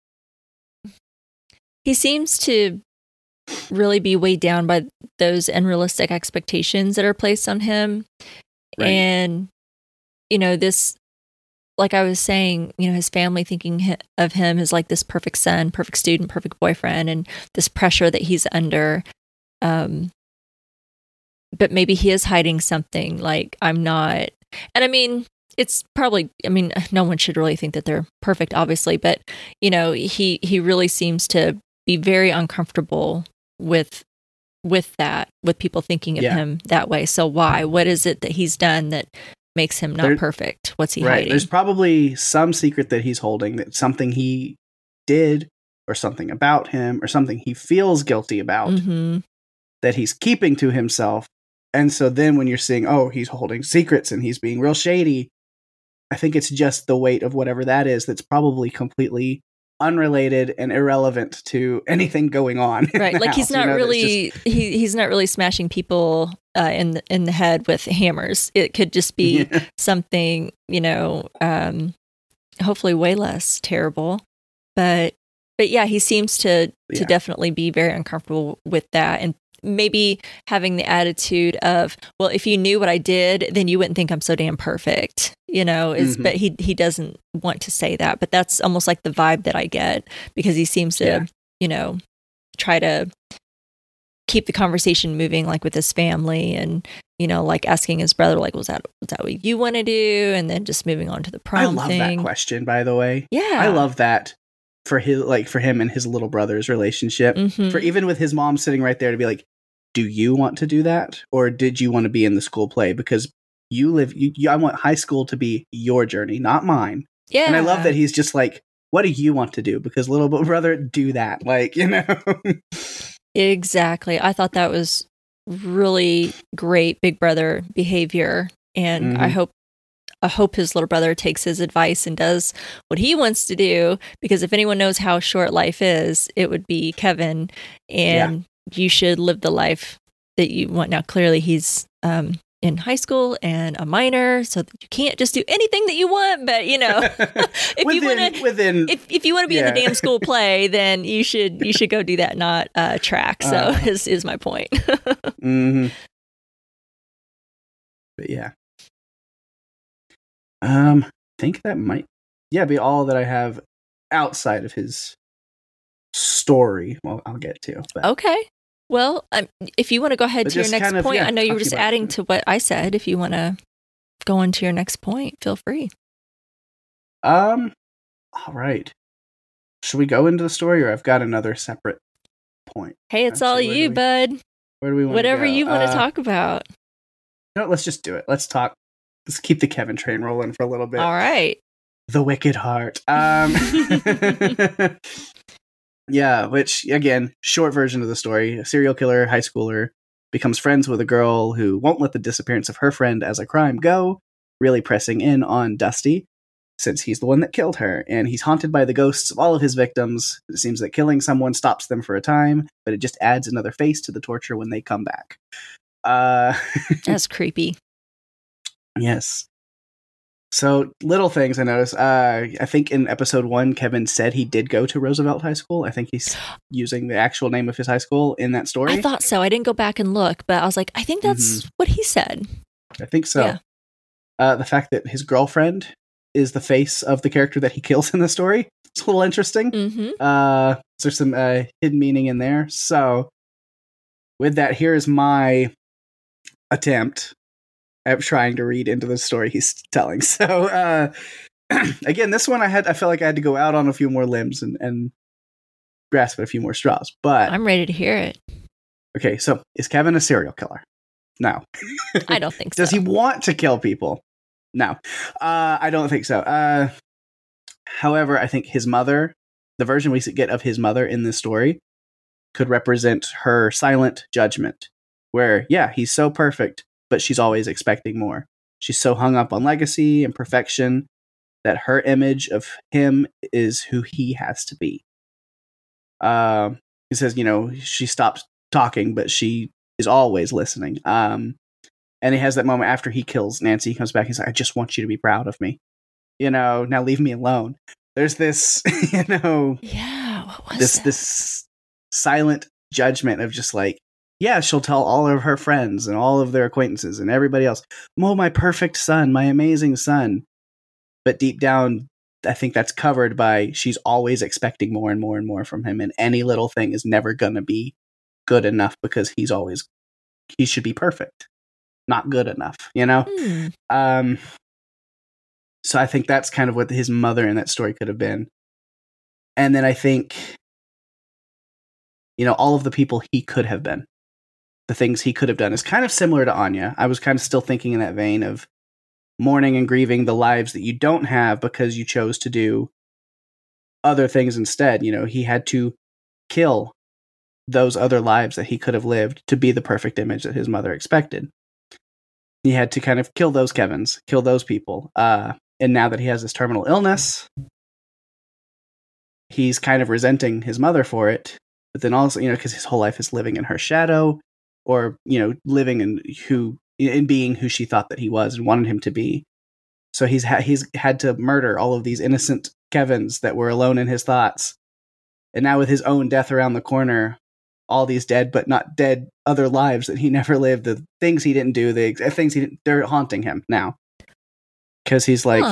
seems to really be weighed down by those unrealistic expectations that are placed on him. Right. And, this, like I was saying, his family thinking of him as like this perfect son, perfect student, perfect boyfriend, and this pressure that he's under. But maybe he is hiding something, like, I'm not. And I mean, it's probably, no one should really think that they're perfect, obviously, but, he really seems to be very uncomfortable with that, with people thinking of him that way. So why? What is it that he's done that makes him not perfect? What's he hiding? There's probably some secret that he's holding, that something he did or something about him or something he feels guilty about that he's keeping to himself. And so then when you're seeing, he's holding secrets and he's being real shady, I think it's just the weight of whatever that is that's probably completely unrelated and irrelevant to anything going on. Right, like he's not really he's not really smashing people in the head with hammers. It could just be something, hopefully way less terrible. But yeah, he seems to definitely be very uncomfortable with that, and maybe having the attitude of, well, if you knew what I did, then you wouldn't think I'm so damn perfect, but he doesn't want to say that, but that's almost like the vibe that I get, because he seems to, try to keep the conversation moving, like with his family, and, like asking his brother, like, was that what you want to do? And then just moving on to the prom thing. I love that question, by the way. Yeah. I love that for him and his little brother's relationship, for even with his mom sitting right there to be like, do you want to do that? Or did you want to be in the school play? Because I want high school to be your journey, not mine. Yeah. And I love that he's just like, what do you want to do? Because little brother, do that. Like, Exactly. I thought that was really great big brother behavior. And I hope his little brother takes his advice and does what he wants to do, because if anyone knows how short life is, it would be Kevin. And you should live the life that you want. Now, clearly he's in high school and a minor, so that you can't just do anything that you want. But if you want to be in the damn school play, then you should go do that, not track. So is my point. But yeah. I think that might be all that I have outside of his story. Well, I'll get to. But. Okay. Well, if you want to go ahead to your next point, I know you were just adding to what I said. If you want to go on to your next point, feel free. All right. Should we go into the story, or I've got another separate point? Hey, it's all you, bud. Where do we want Whatever to go? You want to talk about. Let's just do it. Let's keep the Kevin train rolling for a little bit. All right. The Wicked Heart. Yeah, which, again, short version of the story. A serial killer, high schooler, becomes friends with a girl who won't let the disappearance of her friend as a crime go, really pressing in on Dusty, since he's the one that killed her, and he's haunted by the ghosts of all of his victims. It seems that killing someone stops them for a time, but it just adds another face to the torture when they come back. That's creepy. Yes. So, little things I noticed. I think in episode 1, Kevin said he did go to Roosevelt High School. I think he's using the actual name of his high school in that story. I thought so. I didn't go back and look, but I was like, I think that's what he said. I think so. Yeah. The fact that his girlfriend is the face of the character that he kills in the story, it's a little interesting. There's some hidden meaning in there. So, with that, here is my attempt I'm trying to read into the story he's telling. So again, this one I felt like I had to go out on a few more limbs and grasp at a few more straws. But I'm ready to hear it. Okay, so is Kevin a serial killer? No. I don't think so. Does he want to kill people? No. I don't think so. However, I think his mother, the version we get of his mother in this story, could represent her silent judgment. Where, yeah, he's so perfect, but she's always expecting more. She's so hung up on legacy and perfection that her image of him is who he has to be. He says, she stops talking, but she is always listening. And he has that moment after he kills Nancy. He comes back. He's like, I just want you to be proud of me. Now leave me alone. There's this, yeah, what was this silent judgment of just like, yeah, she'll tell all of her friends and all of their acquaintances and everybody else, oh, my perfect son, my amazing son. But deep down, I think that's covered by she's always expecting more and more and more from him. And any little thing is never going to be good enough because he should be perfect, not good enough, So I think that's kind of what his mother in that story could have been. And then I think, all of the people he could have been, the things he could have done is kind of similar to Anya. I was kind of still thinking in that vein of mourning and grieving the lives that you don't have because you chose to do other things instead. He had to kill those other lives that he could have lived to be the perfect image that his mother expected. He had to kind of kill those Kevins, kill those people. And now that he has this terminal illness, he's kind of resenting his mother for it. But then also, because his whole life is living in her shadow, or living in being who she thought that he was and wanted him to be. So he's had to murder all of these innocent Kevins that were alone in his thoughts. And now with his own death around the corner, all these dead but not dead other lives that he never lived, the things he didn't do, the things they're haunting him now. Because he's like,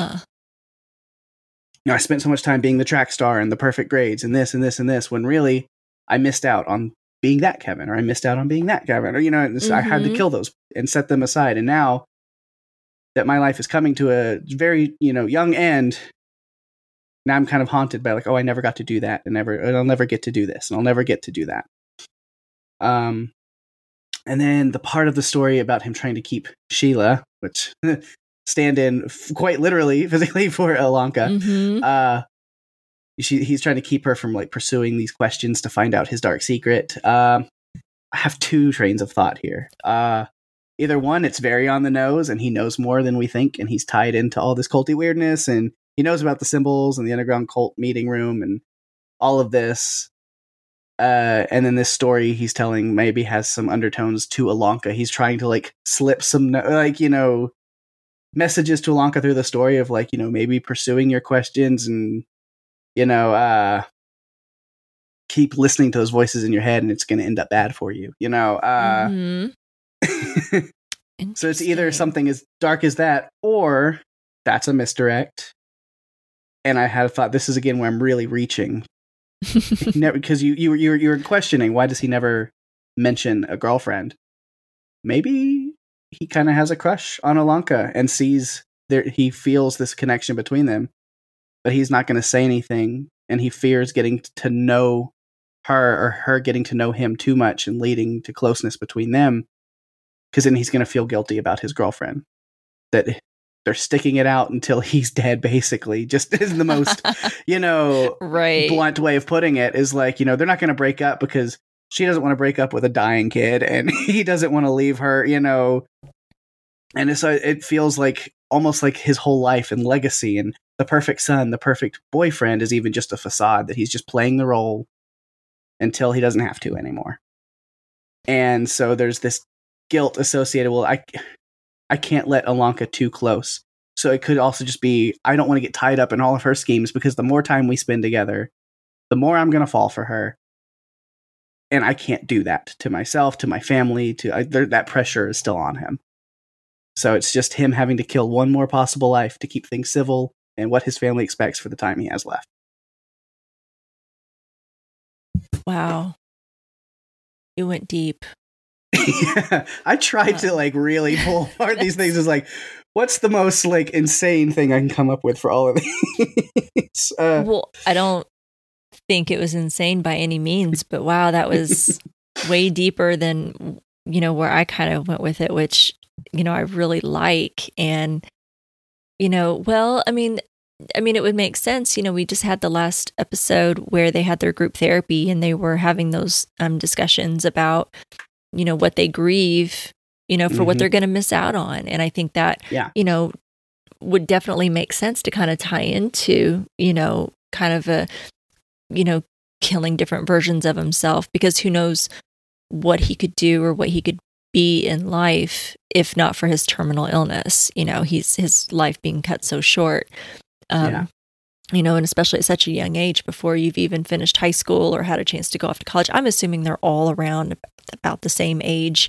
I spent so much time being the track star and the perfect grades and this and this and this, when really I missed out on being that Kevin, or I missed out on being that Kevin, or, I had to kill those and set them aside. And now that my life is coming to a very, young end, now I'm kind of haunted by like, oh, I never got to do that, and I'll never get to do this, and I'll never get to do that. And then the part of the story about him trying to keep Sheila, which stand in quite literally, physically for Ilonka. He's trying to keep her from like pursuing these questions to find out his dark secret. I have two trains of thought here. Either one, it's very on the nose and he knows more than we think, and he's tied into all this culty weirdness, and he knows about the symbols and the underground cult meeting room and all of this. And then this story he's telling maybe has some undertones to Ilonka. He's trying to like slip some messages to Ilonka through the story of like, maybe pursuing your questions and, keep listening to those voices in your head and it's going to end up bad for you, So it's either something as dark as that, or that's a misdirect. And I had thought, this is again where I'm really reaching. Because you're questioning, why does he never mention a girlfriend? Maybe he kind of has a crush on Ilonka and he feels this connection between them, but he's not going to say anything, and he fears getting to know her, or her getting to know him too much and leading to closeness between them, because then he's going to feel guilty about his girlfriend, that they're sticking it out until he's dead, basically. Just is the most, right, blunt way of putting it, is like, they're not going to break up because she doesn't want to break up with a dying kid, and he doesn't want to leave her, and so it feels like almost like his whole life and legacy and the perfect son, the perfect boyfriend is even just a facade, that he's just playing the role until he doesn't have to anymore. And so there's this guilt associated. Well, I can't let Ilonka too close. So it could also just be, I don't want to get tied up in all of her schemes, because the more time we spend together, the more I'm going to fall for her. And I can't do that to myself, to my family, that pressure is still on him. So it's just him having to kill one more possible life to keep things civil and what his family expects for the time he has left. Wow. You went deep. Yeah, I tried to like really pull apart these things. Is like, what's the most like insane thing I can come up with for all of these? Well, I don't think it was insane by any means, but wow, that was way deeper than, where I kind of went with it, which, I really like. And, well, I mean, it would make sense. We just had the last episode where they had their group therapy and they were having those discussions about, what they grieve, for what they're going to miss out on. And I think that, would definitely make sense to kind of tie into, kind of a, killing different versions of himself, because who knows what he could do or what he could be in life if not for his terminal illness. His life being cut so short. And especially at such a young age before you've even finished high school or had a chance to go off to college. I'm assuming they're all around about the same age,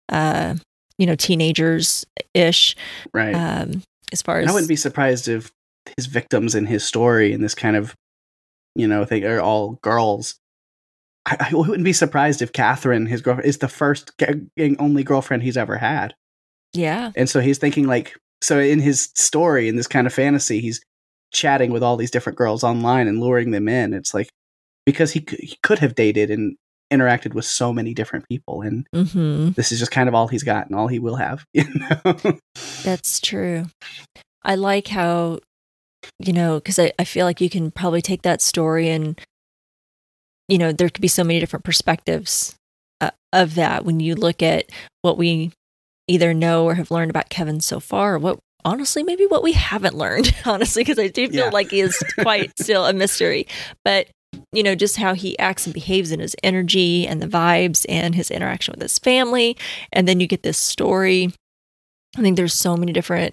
teenagers-ish. Right. As far as... I wouldn't be surprised if his victims in his story in this kind of, thing are all girls. I wouldn't be surprised if Catherine, his girlfriend, is the first and only girlfriend he's ever had. Yeah. And so he's thinking like, so in his story, in this kind of fantasy, he's chatting with all these different girls online and luring them in. It's like, because he could have dated and interacted with so many different people. And this is just kind of all he's got and all he will have. That's true. I like how, because I feel like you can probably take that story and, there could be so many different perspectives of that when you look at what we either know or have learned about Kevin so far, or what, honestly, maybe what we haven't learned, honestly, because I do feel like he is quite still a mystery. But, just how he acts and behaves in his energy and the vibes and his interaction with his family. And then you get this story. I think there's so many different,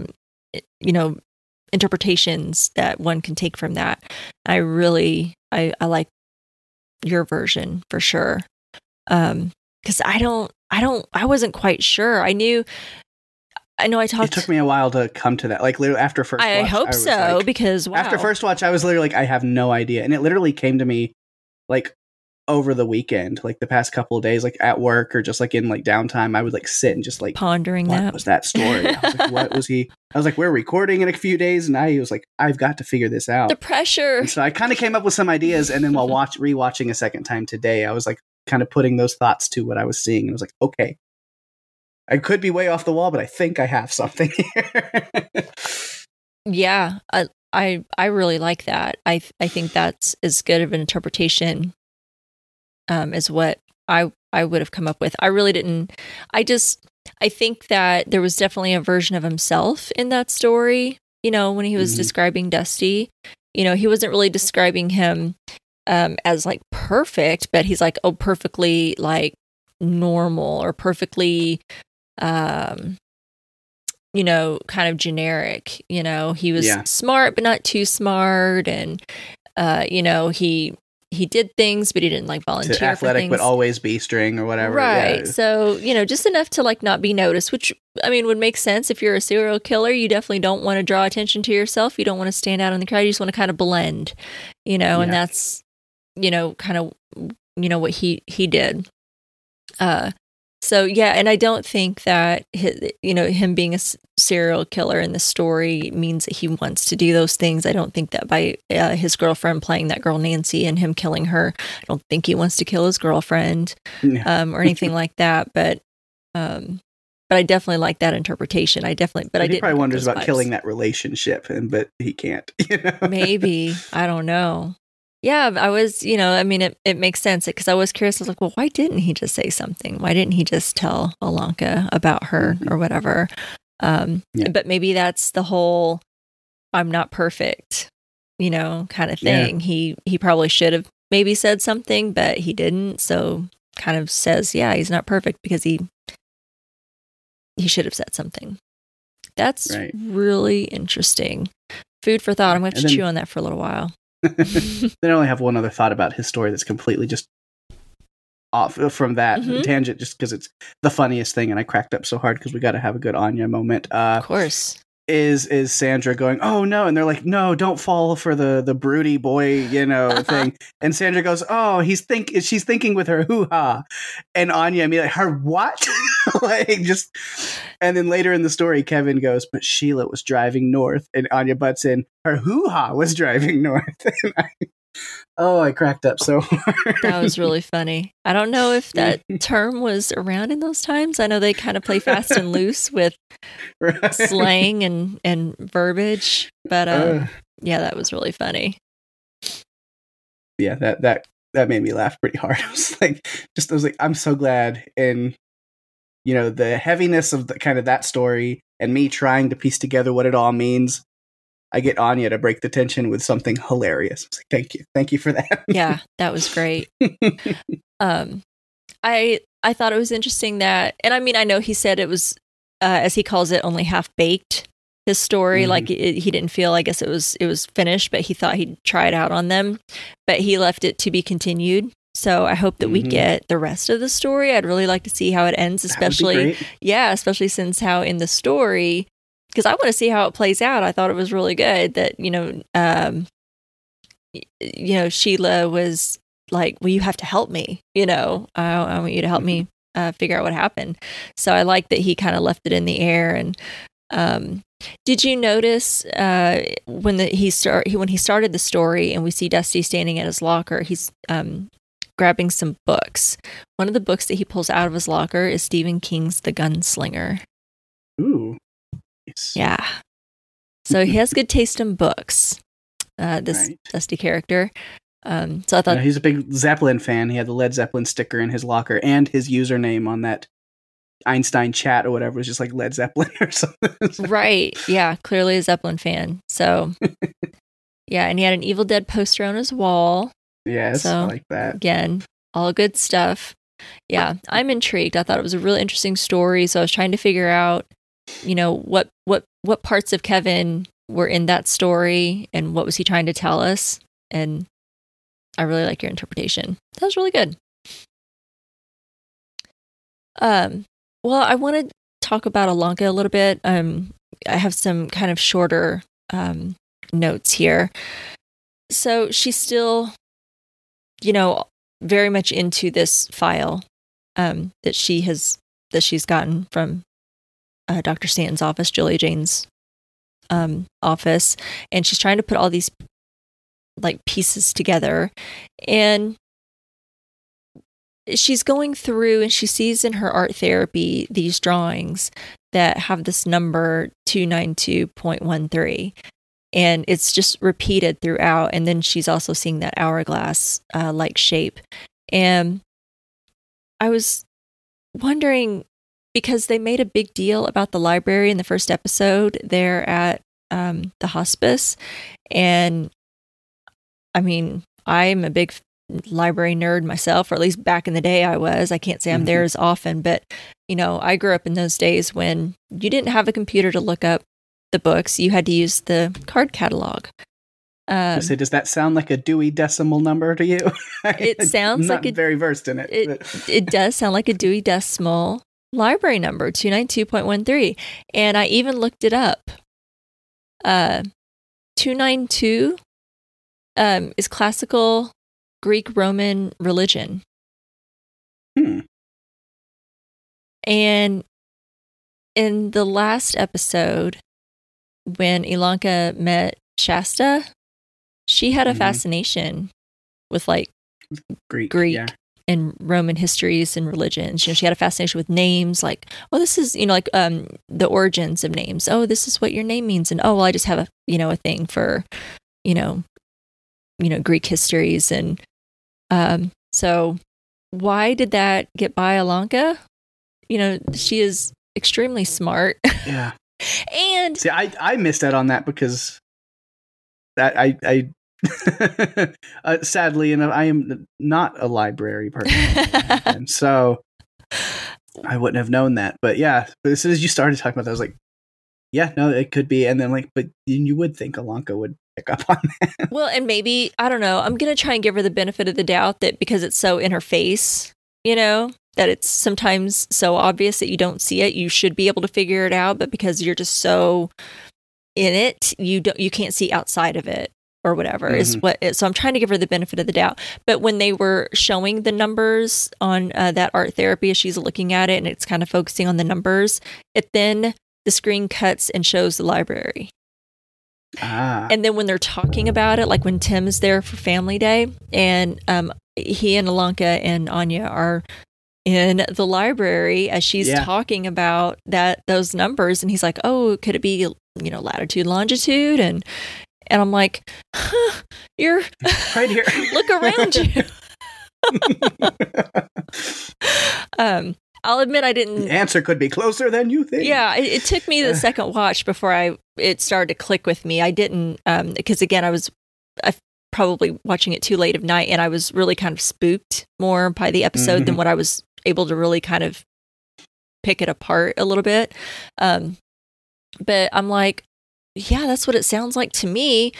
interpretations that one can take from that. I like your version for sure. Because I wasn't quite sure. I know I talked. It took me a while to come to that. Like literally after first watch. I hope so, like, because wow. After first watch, I was literally like, I have no idea. And it literally came to me like over the weekend, like the past couple of days, like at work or just like in like downtime, I would like sit and just like pondering what was that story? I was like, what was he? I was like, we're recording in a few days, and he was like, I've got to figure this out. The pressure. And so I kind of came up with some ideas, and then while rewatching a second time today, I was like kind of putting those thoughts to what I was seeing, and I was like, okay, I could be way off the wall, but I think I have something here. Yeah, I really like that. I think that's as good of an interpretation as what I would have come up with. I really didn't. I think that there was definitely a version of himself in that story. When he was describing Dusty, he wasn't really describing him as like perfect, but he's like, oh, perfectly like normal or perfectly, kind of generic. He was smart, but not too smart, and he did things, but he didn't like volunteer for athletic, things. But always B string or whatever. Right. Yeah. So, just enough to like not be noticed, which would make sense. If you're a serial killer, you definitely don't want to draw attention to yourself. You don't want to stand out in the crowd. You just want to kind of blend, and that's, kind of, what he did. So yeah, and I don't think that him being a serial killer in the story means that he wants to do those things. I don't think that by his girlfriend playing that girl Nancy and him killing her, I don't think he wants to kill his girlfriend or anything like that. But I definitely like that interpretation. He probably wonders about killing that relationship, but he can't. Maybe, I don't know. Yeah, I was, it makes sense because I was curious. I was like, well, why didn't he just say something? Why didn't he just tell Alanka about her or whatever? But maybe that's the whole I'm not perfect, kind of thing. Yeah. He probably should have maybe said something, but he didn't. So kind of says, yeah, he's not perfect because he should have said something. That's really interesting. Food for thought. I'm going to have to chew on that for a little while. Then I only have one other thought about his story that's completely just off from that tangent, just because it's the funniest thing, and I cracked up so hard because we got to have a good Anya moment. Of course. is Sandra going, "Oh no," and they're like, "No, don't fall for the broody boy, thing." And Sandra goes, "Oh, she's thinking with her hoo-ha," and Anya immediately, "Her what?" Like, just, and then later in the story, Kevin goes, "But Sheila was driving north," and Anya butts in, "Her hoo-ha was driving north." I cracked up so hard. That was really funny. I don't know if that term was around in those times. I know they kind of play fast and loose with slang and verbiage, but yeah, that was really funny. Yeah, that made me laugh pretty hard. I was like, I'm so glad in the heaviness of the kind of that story and me trying to piece together what it all means. I get Anya to break the tension with something hilarious. I was like, thank you for that. Yeah, that was great. I thought it was interesting that, and I mean, I know he said it was, as he calls it, only half baked. His story, Mm-hmm. like he didn't feel, I guess it was finished, but he thought he'd try it out on them, but he left it to be continued. So I hope that we get the rest of the story. I'd really like to see how it ends, especially since how in the story, because I want to see how it plays out. I thought it was really good that Sheila was like, "Well, you have to help me. I want you to help me figure out what happened." So I like that he kind of left it in the air. And did you notice when he started the story and we see Dusty standing at his locker, he's grabbing some books. One of the books that he pulls out of his locker is Stephen King's The Gunslinger. Ooh. Yes. Yeah. So he has good taste in books, this Right. Dusty character. So I thought he's a big Zeppelin fan. He had the Led Zeppelin sticker in his locker, and his username on that Einstein chat or whatever was just like Led Zeppelin or something. Right. Yeah. Clearly a Zeppelin fan. So yeah. And he had an Evil Dead poster on his wall. Yes. So, I like that. Again, all good stuff. Yeah. I'm intrigued. I thought it was a really interesting story. So I was trying to figure out, what parts of Kevin were in that story and what was he trying to tell us. And I really like your interpretation. That was really good. Well, I want to talk about Ilonka a little bit. I have some kind of shorter notes here. So she's still, very much into this file that she's gotten from Dr. Stanton's office, Julia Jane's office, and she's trying to put all these like pieces together, and she's going through and she sees in her art therapy these drawings that have this number 292.13, and it's just repeated throughout. And then she's also seeing that hourglass like shape. And I was wondering, because they made a big deal about the library in the first episode there at the hospice. And I mean, I'm a big library nerd myself, or at least back in the day I was. I can't say I'm there as often, but I grew up in those days when you didn't have a computer to look up the books. You had to use the card catalog. Does that sound like a Dewey Decimal number to you? It sounds like very versed in it. It does sound like a Dewey Decimal library number, 292.13. And I even looked it up. 292 is classical Greek Roman religion. And in the last episode, when Ilonka met Shasta, she had a fascination with like Greek and Roman histories and religions. She had a fascination with names, like, oh, this is, the origins of names. Oh, this is what your name means. And, oh, well, I just have a thing for, Greek histories. And so why did that get by Ilonka? She is extremely smart. Yeah. And see, I missed out on that because that I sadly enough, I am not a library person, and so I wouldn't have known that. But yeah, but as soon as you started talking about that, I was like, yeah, no, it could be. And then but you would think Ilonka would pick up on that. Well, and maybe, I don't know, I'm going to try and give her the benefit of the doubt that because it's so in her face, that it's sometimes so obvious that you don't see it, you should be able to figure it out. But because you're just so in it. You can't see outside of it or whatever is what so I'm trying to give her the benefit of the doubt. But when they were showing the numbers on that art therapy as she's looking at it and it's kind of focusing on the numbers, then the screen cuts and shows the library. And then when they're talking about it, like when Tim is there for family day and he and Alanka and Anya are in the library as she's talking about those numbers, and he's like, oh, could it be, latitude, longitude? And I'm like, you're right here. Look around you. I'll admit I didn't. The answer could be closer than you think. Yeah, it took me the second watch before it started to click with me. I didn't, because again, I was probably watching it too late of night, and I was really kind of spooked more by the episode than what I was able to really kind of pick it apart a little bit. But I'm like, yeah, that's what it sounds like to me.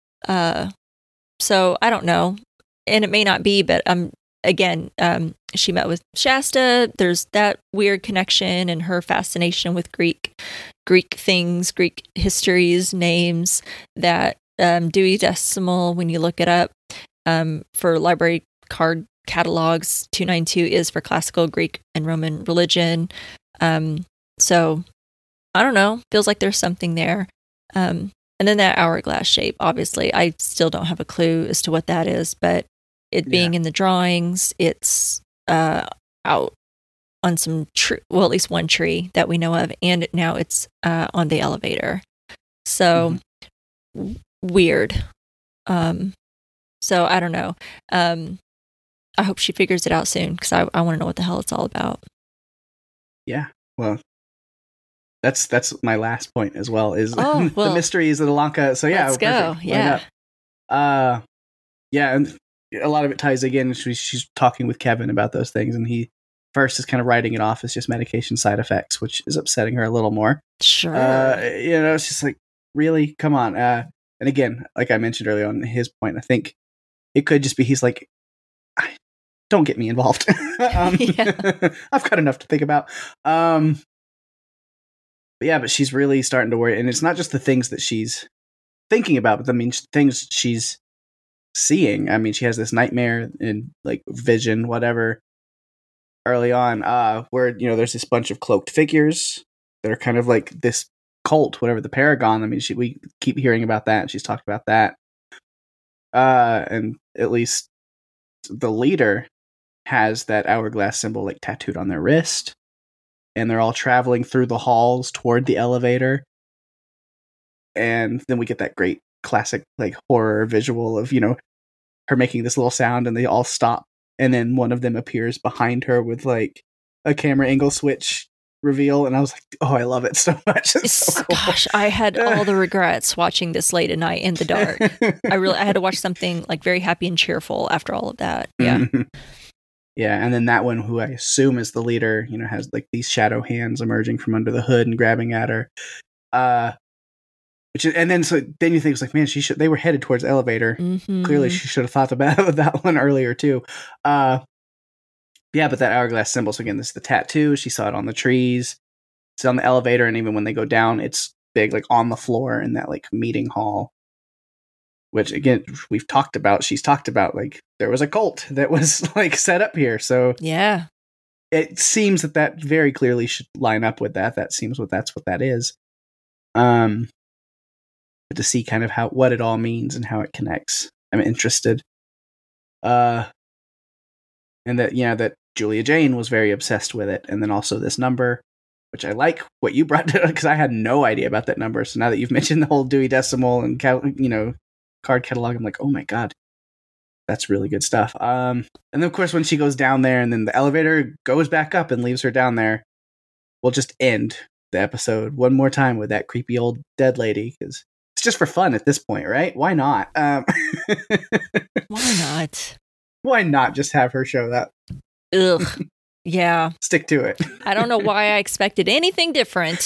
So I don't know, and it may not be, but again, she met with Shasta. There's that weird connection and her fascination with Greek things, Greek histories, names. That Dewey Decimal, when you look it up, for library card catalogs, 292 is for classical Greek and Roman religion. So I don't know. Feels like there's something there. And then that hourglass shape, obviously, I still don't have a clue as to what that is, but it being in the drawings, it's out on some at least one tree that we know of, and now it's on the elevator. So weird. So I don't know. I hope she figures it out soon because I want to know what the hell it's all about. Yeah. Well, that's my last point as well. Is the mysteries of Alanka. So yeah, let's go. Yeah. Yeah, and a lot of it ties again. She's talking with Kevin about those things, and he first is kind of writing it off as just medication side effects, which is upsetting her a little more. Sure. It's just like, really, come on. And again, like I mentioned earlier on his point, I think it could just be he's like, don't get me involved. I've got enough to think about. But she's really starting to worry, and it's not just the things that she's thinking about, but things she's seeing. I mean, she has this nightmare and like vision, whatever, early on, where there's this bunch of cloaked figures that are kind of like this cult, whatever, the Paragon. I mean, we keep hearing about that, and she's talked about that. And at least the leader has that hourglass symbol like tattooed on their wrist, and they're all traveling through the halls toward the elevator. And then we get that great classic like horror visual of her making this little sound, and they all stop, and then one of them appears behind her with like a camera angle switch reveal, and I was like, oh, I love it so much. It's so cool. Gosh, I had all the regrets watching this late at night in the dark. I had to watch something like very happy and cheerful after all of that. Yeah. Yeah, and then that one, who I assume is the leader, has like these shadow hands emerging from under the hood and grabbing at her. So then you think it's like, man, they were headed towards the elevator. Clearly she should have thought about that one earlier too. But that hourglass symbol, so again, this is the tattoo. She saw it on the trees. It's on the elevator, and even when they go down, it's big, like on the floor in that like meeting hall. Which again, she's talked about, like there was a cult that was like set up here. So yeah, it seems that very clearly should line up with that. That seems that's what that is. But to see kind of what it all means and how it connects, I'm interested. And that Julia Jane was very obsessed with it, and then also this number, which I like what you brought to, because I had no idea about that number. So now that you've mentioned the whole Dewey Decimal and card catalog, I'm like, oh my god, that's really good stuff. And then of course when she goes down there, and then the elevator goes back up and leaves her down there, we'll just end the episode one more time with that creepy old dead lady, because it's just for fun at this point, right? Why not? Why not? Why not just have her show that? Ugh. Yeah. Stick to it. I don't know why I expected anything different.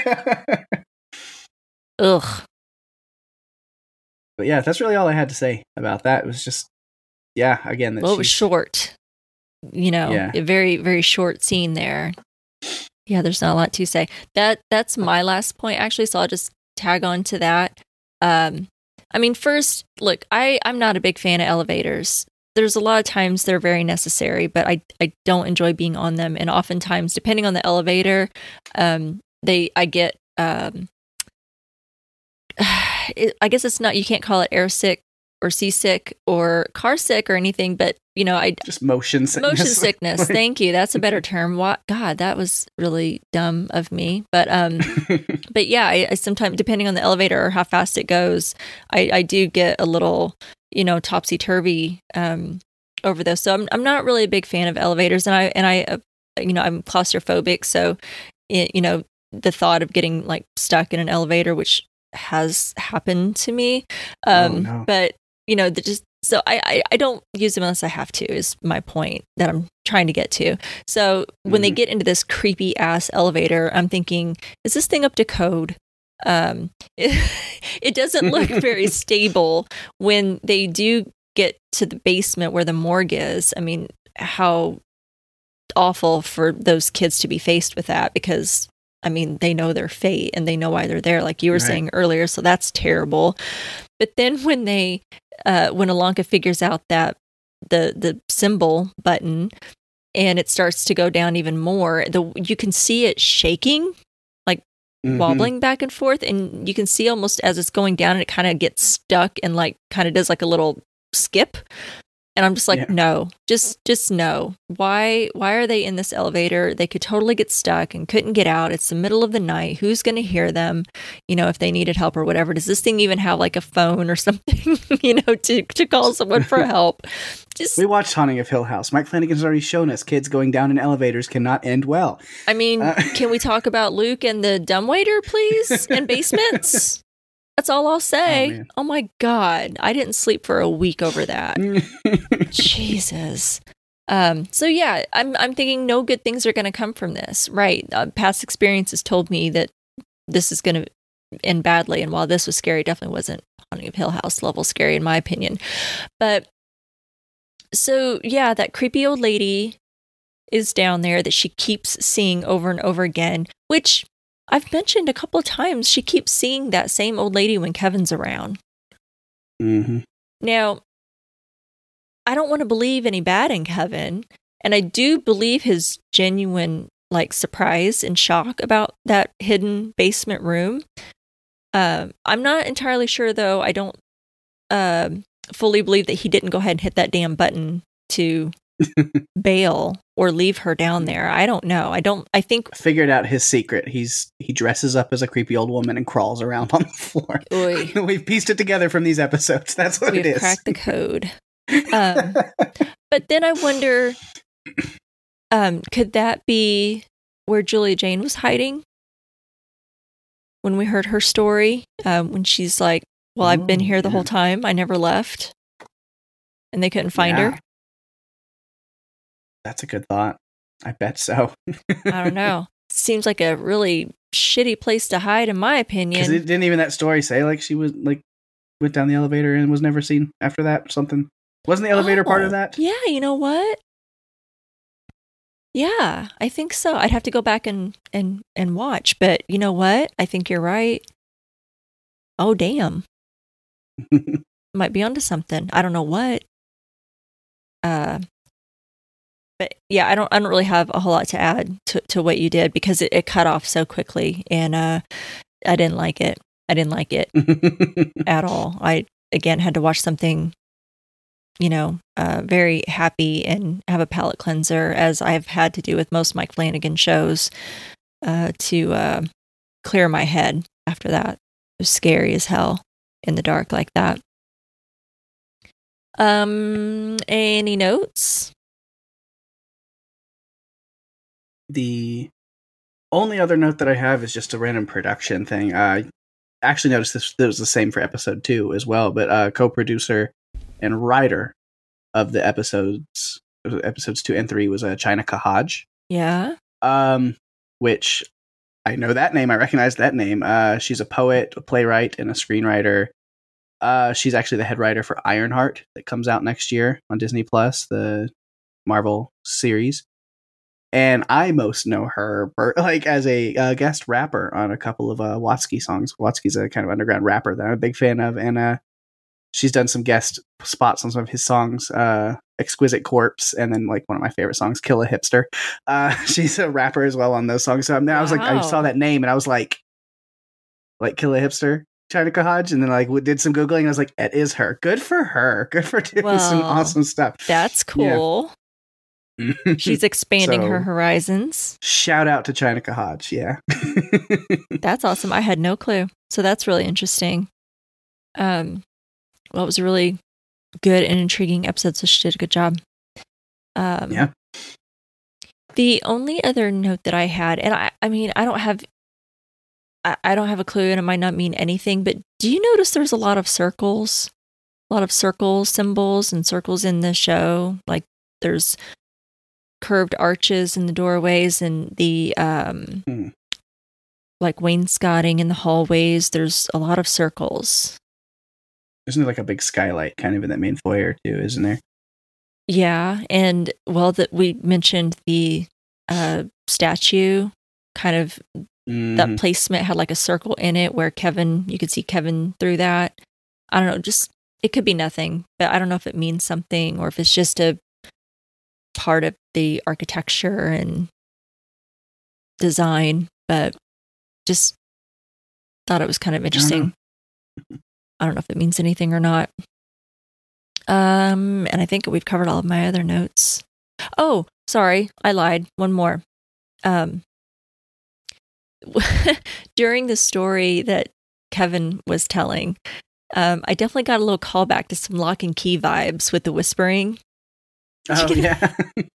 Ugh. But yeah, that's really all I had to say about that. It was just, again. It was short. A very, very short scene there. Yeah, there's not a lot to say. That's my last point, actually, so I'll just tag on to that. I mean, first, look, I'm not a big fan of elevators. There's a lot of times they're very necessary, but I don't enjoy being on them. And oftentimes, depending on the elevator, I get, I guess it's not, you can't call it air sick or seasick or car sick or anything, but I just motion sickness. Motion sickness. Thank you. That's a better term. God, that was really dumb of me. But but yeah, I sometimes, depending on the elevator or how fast it goes, I do get a little, topsy turvy over those. So I'm not really a big fan of elevators, and I'm claustrophobic. So the thought of getting like stuck in an elevator, which has happened to me, no. but so I don't use them unless I have to, is my point that I'm trying to get to. So when they get into this creepy ass elevator, I'm thinking, is this thing up to code? It doesn't look very stable when they do get to the basement where the morgue is. I mean, how awful for those kids to be faced with that, because I mean, they know their fate and they know why they're there, like you were saying earlier. So that's terrible. But then when when Ilonka figures out that the symbol button and it starts to go down even more, you can see it shaking, like wobbling back and forth, and you can see almost as it's going down, and it kind of gets stuck and like kind of does like a little skip. And I'm just like, no, just no. Why are they in this elevator? They could totally get stuck and couldn't get out. It's the middle of the night. Who's going to hear them, if they needed help or whatever? Does this thing even have like a phone or something, to call someone for help? We watched Haunting of Hill House. Mike Flanagan's already shown us kids going down in elevators cannot end well. I mean, can we talk about Luke and the dumbwaiter, please? And basements? That's all I'll say. Oh my God. I didn't sleep for a week over that. Jesus. So yeah, I'm thinking no good things are going to come from this. Right. Past experiences told me that this is going to end badly. And while this was scary, it definitely wasn't Haunting of Hill House level scary in my opinion. But so yeah, that creepy old lady is down there that she keeps seeing over and over again, which I've mentioned a couple of times. She keeps seeing that same old lady when Kevin's around. Mm-hmm. Now, I don't want to believe any bad in Kevin, and I do believe his genuine surprise and shock about that hidden basement room. I'm not entirely sure, though. I don't fully believe that he didn't go ahead and hit that damn button to bail or leave her down there. I don't know. I think I figured out his secret. He dresses up as a creepy old woman and crawls around on the floor. We've pieced it together from these episodes. That's what it is. We've cracked the code. But then I wonder, could that be where Julia Jane was hiding when we heard her story? When she's like, well, I've been here the whole time. I never left. And they couldn't find her. That's a good thought. I bet so. I don't know. Seems like a really shitty place to hide, in my opinion. Because didn't even that story say she was went down the elevator and was never seen after that or something? Wasn't the elevator part of that? Yeah, you know what? Yeah, I think so. I'd have to go back and watch, but you know what? I think you're right. Oh, damn. Might be onto something. I don't know what. But yeah, I don't really have a whole lot to add to what you did, because it cut off so quickly, and I didn't like it. I didn't like it at all. I again had to watch something, very happy and have a palate cleanser, as I've had to do with most Mike Flanagan shows, to clear my head after that. It was scary as hell in the dark like that. Any notes? The only other note that I have is just a random production thing. I actually noticed this was the same for episode 2 as well, but co-producer and writer of the episodes 2 and 3 was China Kahaj. Yeah. Which I know that name. I recognize that name. She's a poet, a playwright, and a screenwriter. She's actually the head writer for Ironheart that comes out next year on Disney Plus, the Marvel series. And I most know her like as a guest rapper on a couple of Watsky songs. Watsky's a kind of underground rapper that I'm a big fan of, and she's done some guest spots on some of his songs, Exquisite Corpse, and then like one of my favorite songs, Kill a Hipster. She's a rapper as well on those songs. So I was like, I saw that name and I was like Kill a Hipster, China Kahaj, and then like did some Googling and I was like, it is her. Good for her. Good for doing some awesome stuff. That's cool. Yeah. She's expanding her horizons. Shout out to China Kahaj. Yeah. That's awesome. I had no clue. So that's really interesting. Well, it was a really good and intriguing episode, so she did a good job. Yeah. The only other note that I had, and I mean, I don't have a clue, and it might not mean anything, but do you notice there's a lot of circles? A lot of circle symbols and circles in the show. Like there's curved arches in the doorways and the like wainscoting in the hallways. There's a lot of circles. Isn't there like a big skylight kind of in that main foyer too, isn't there? Yeah, and well, that we mentioned the statue, kind of that placement had like a circle in it where you could see Kevin through that. I don't know, just it could be nothing, but I don't know if it means something or if it's just a part of the architecture and design, but just thought it was kind of interesting. I don't know if it means anything or not. And I think we've covered all of my other notes. Oh, sorry, I lied. One more. During the story that Kevin was telling, I definitely got a little callback to some Lock and Key vibes with the whispering. Oh, yeah.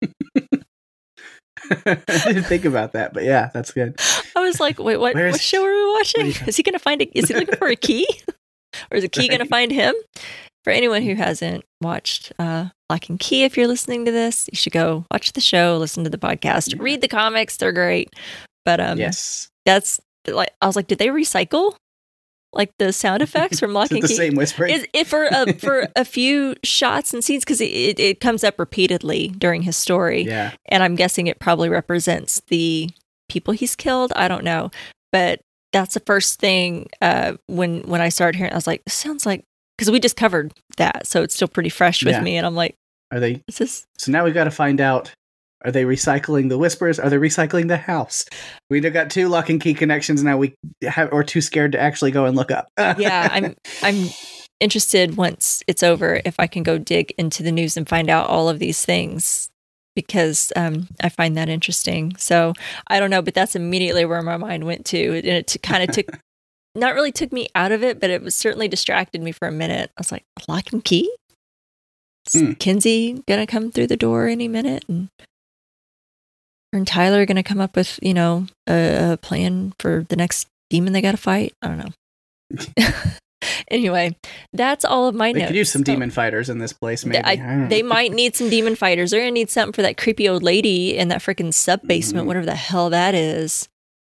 I didn't think about that, but yeah, that's good. I was like, wait, what show are we watching? Is he going to find is he looking for a key? Or is a key going to find him? For anyone who hasn't watched Lock and Key, if you're listening to this, you should go watch the show, listen to the podcast, read the comics. They're great. But yes, that's like, I was like, did they recycle like the sound effects from Lock and Key? The same whispering. Is it for a few shots and scenes, because it comes up repeatedly during his story. Yeah, and I'm guessing it probably represents the people he's killed. I don't know, but that's the first thing when I started hearing, I was like, this sounds like, because we just covered that, so it's still pretty fresh with me, and I'm like, are they? So now we've got to find out. Are they recycling the whispers? Are they recycling the house? We got 2 Lock and Key connections now. We have, or too scared to actually go and look up. Yeah, I'm interested once it's over if I can go dig into the news and find out all of these things, because I find that interesting. So I don't know, but that's immediately where my mind went to, and it kind of took. Not really took me out of it, but it was certainly distracted me for a minute. I was like, Lock and Key? Is Kinsey gonna come through the door any minute? And her and Tyler are gonna come up with, a plan for the next demon they gotta fight? I don't know. Anyway, that's all of my notes. They could use some demon fighters in this place, maybe. They might need some demon fighters. They're gonna need something for that creepy old lady in that freaking sub-basement, whatever the hell that is.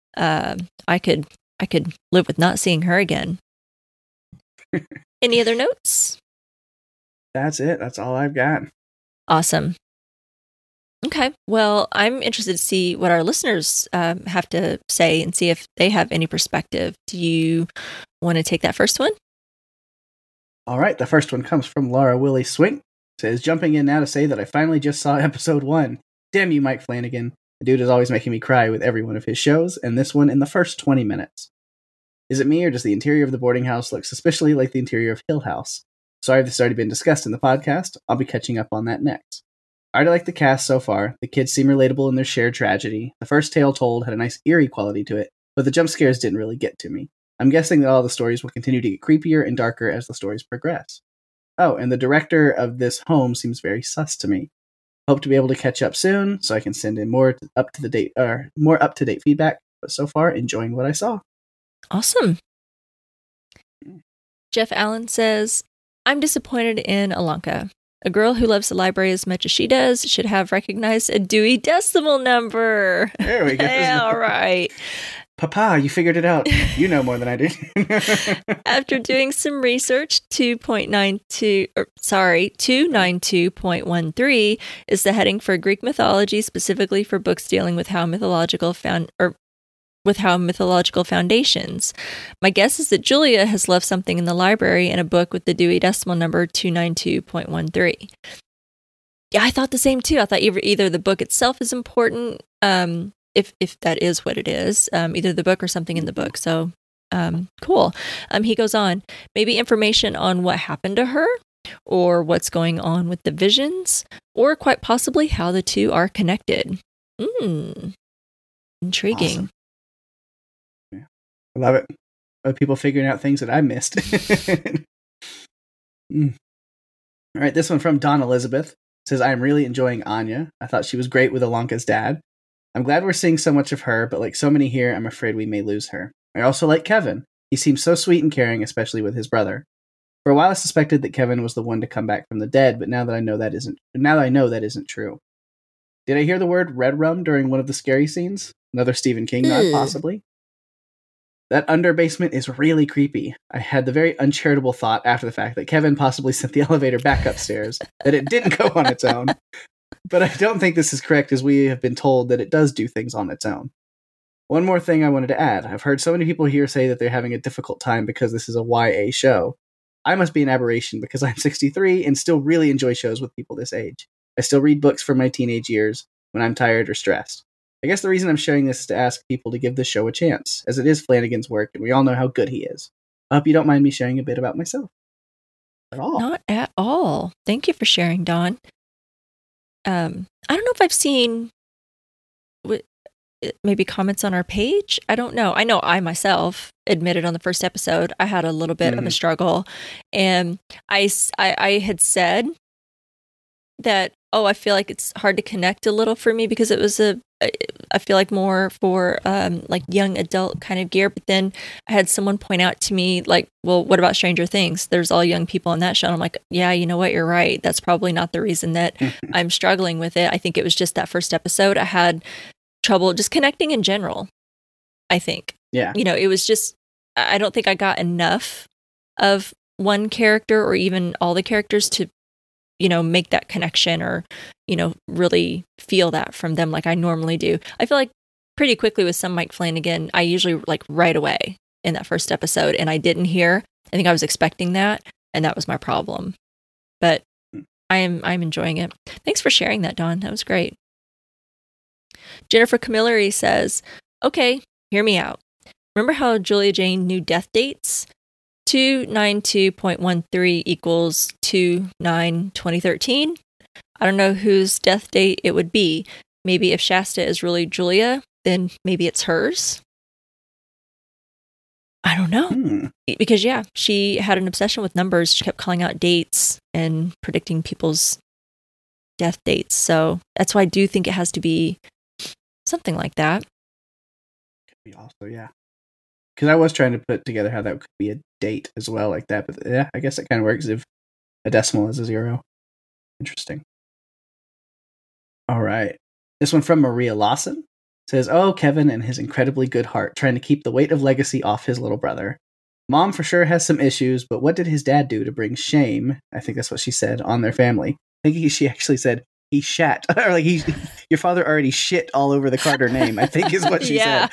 I could live with not seeing her again. Any other notes? That's it. That's all I've got. Awesome. Okay. Well, I'm interested to see what our listeners have to say and see if they have any perspective. Do you want to take that first one? All right. The first one comes from Laura Willie Swink. It says, jumping in now to say that I finally just saw episode 1. Damn you, Mike Flanagan. The dude is always making me cry with every one of his shows, and this one in the first 20 minutes. Is it me, or does the interior of the boarding house look suspiciously like the interior of Hill House? Sorry if this has already been discussed in the podcast. I'll be catching up on that next. I already like the cast so far. The kids seem relatable in their shared tragedy. The first tale told had a nice eerie quality to it, but the jump scares didn't really get to me. I'm guessing that all the stories will continue to get creepier and darker as the stories progress. Oh, and the director of this home seems very sus to me. Hope to be able to catch up soon, so I can send in more up to date feedback. But so far, enjoying what I saw. Awesome. Jeff Allen says, I'm disappointed in Alanka. A girl who loves the library as much as she does should have recognized a Dewey Decimal Number. There we go. Yeah, all right. Papa, you figured it out. You know more than I do. After doing some research, 292.13 is the heading for Greek mythology, specifically for books dealing with how mythological foundations. My guess is that Julia has left something in the library in a book with the Dewey Decimal number 292.13. Yeah, I thought the same too. I thought either the book itself is important, if that is what it is, either the book or something in the book. So, cool. He goes on, maybe information on what happened to her, or what's going on with the visions, or quite possibly how the two are connected. Intriguing. Awesome. Yeah, I love it. Other people figuring out things that I missed. All right, this one from Dawn Elizabeth says, "I am really enjoying Anya. I thought she was great with Ilonka's dad. I'm glad we're seeing so much of her, but like so many here, I'm afraid we may lose her. I also like Kevin. He seems so sweet and caring, especially with his brother. For a while, I suspected that Kevin was the one to come back from the dead, but now that I know that isn't true. Did I hear the word red rum during one of the scary scenes? Another Stephen King nod, possibly? That under basement is really creepy. I had the very uncharitable thought after the fact that Kevin possibly sent the elevator back upstairs, that it didn't go on its own. But I don't think this is correct, as we have been told that it does do things on its own. One more thing I wanted to add. I've heard so many people here say that they're having a difficult time because this is a YA show. I must be an aberration because I'm 63 and still really enjoy shows with people this age. I still read books from my teenage years when I'm tired or stressed. I guess the reason I'm sharing this is to ask people to give this show a chance, as it is Flanagan's work and we all know how good he is. I hope you don't mind me sharing a bit about myself. At all. Not at all. Thank you for sharing, Dawn. I don't know if I've seen maybe comments on our page. I don't know. I know I myself admitted on the first episode I had a little bit of a struggle, and I had said that, I feel like it's hard to connect a little for me because it was I feel like more for like young adult kind of gear. But then I had someone point out to me like, well, what about Stranger Things? There's all young people on that show. And I'm like, yeah, you know what? You're right. That's probably not the reason that I'm struggling with it. I think it was just that first episode. I had trouble just connecting in general, I think. Yeah. It was just, I don't think I got enough of one character or even all the characters to make that connection or, really feel that from them like I normally do. I feel like pretty quickly with some Mike Flanagan, I usually like right away in that first episode, and I didn't hear. I think I was expecting that, and that was my problem. But I'm enjoying it. Thanks for sharing that, Dawn. That was great. Jennifer Camilleri says, okay, hear me out. Remember how Julia Jane knew death dates? 292.13 equals 2/9/2013. I don't know whose death date it would be. Maybe if Shasta is really Julia, then maybe it's hers. I don't know. Because, yeah, she had an obsession with numbers. She kept calling out dates and predicting people's death dates. So that's why I do think it has to be something like that. Could be also, yeah. Because I was trying to put together how that could be a date as well, like that. But yeah, I guess it kind of works if a decimal is a 0. Interesting. All right. This one from Maria Lawson says, oh, Kevin and his incredibly good heart, trying to keep the weight of legacy off his little brother. Mom for sure has some issues, but what did his dad do to bring shame, I think that's what she said, on their family? I think she actually said, he shat. Or like, your father already shit all over the Carter name, I think is what she said.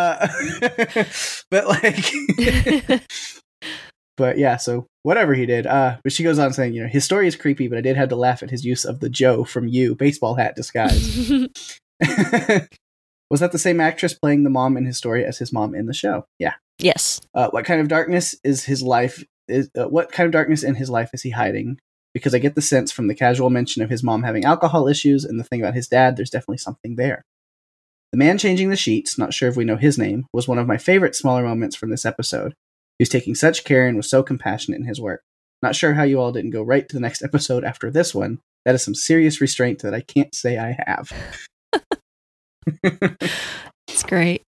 But like... But yeah, so whatever he did. But she goes on saying, his story is creepy, but I did have to laugh at his use of the Joe from You baseball hat disguise. Was that the same actress playing the mom in his story as his mom in the show? Yeah. Yes. What kind of darkness is his life? What kind of darkness in his life is he hiding? Because I get the sense from the casual mention of his mom having alcohol issues and the thing about his dad, there's definitely something there. The man changing the sheets, not sure if we know his name, was one of my favorite smaller moments from this episode. He was taking such care and was so compassionate in his work. Not sure how you all didn't go right to the next episode after this one. That is some serious restraint that I can't say I have. It's great.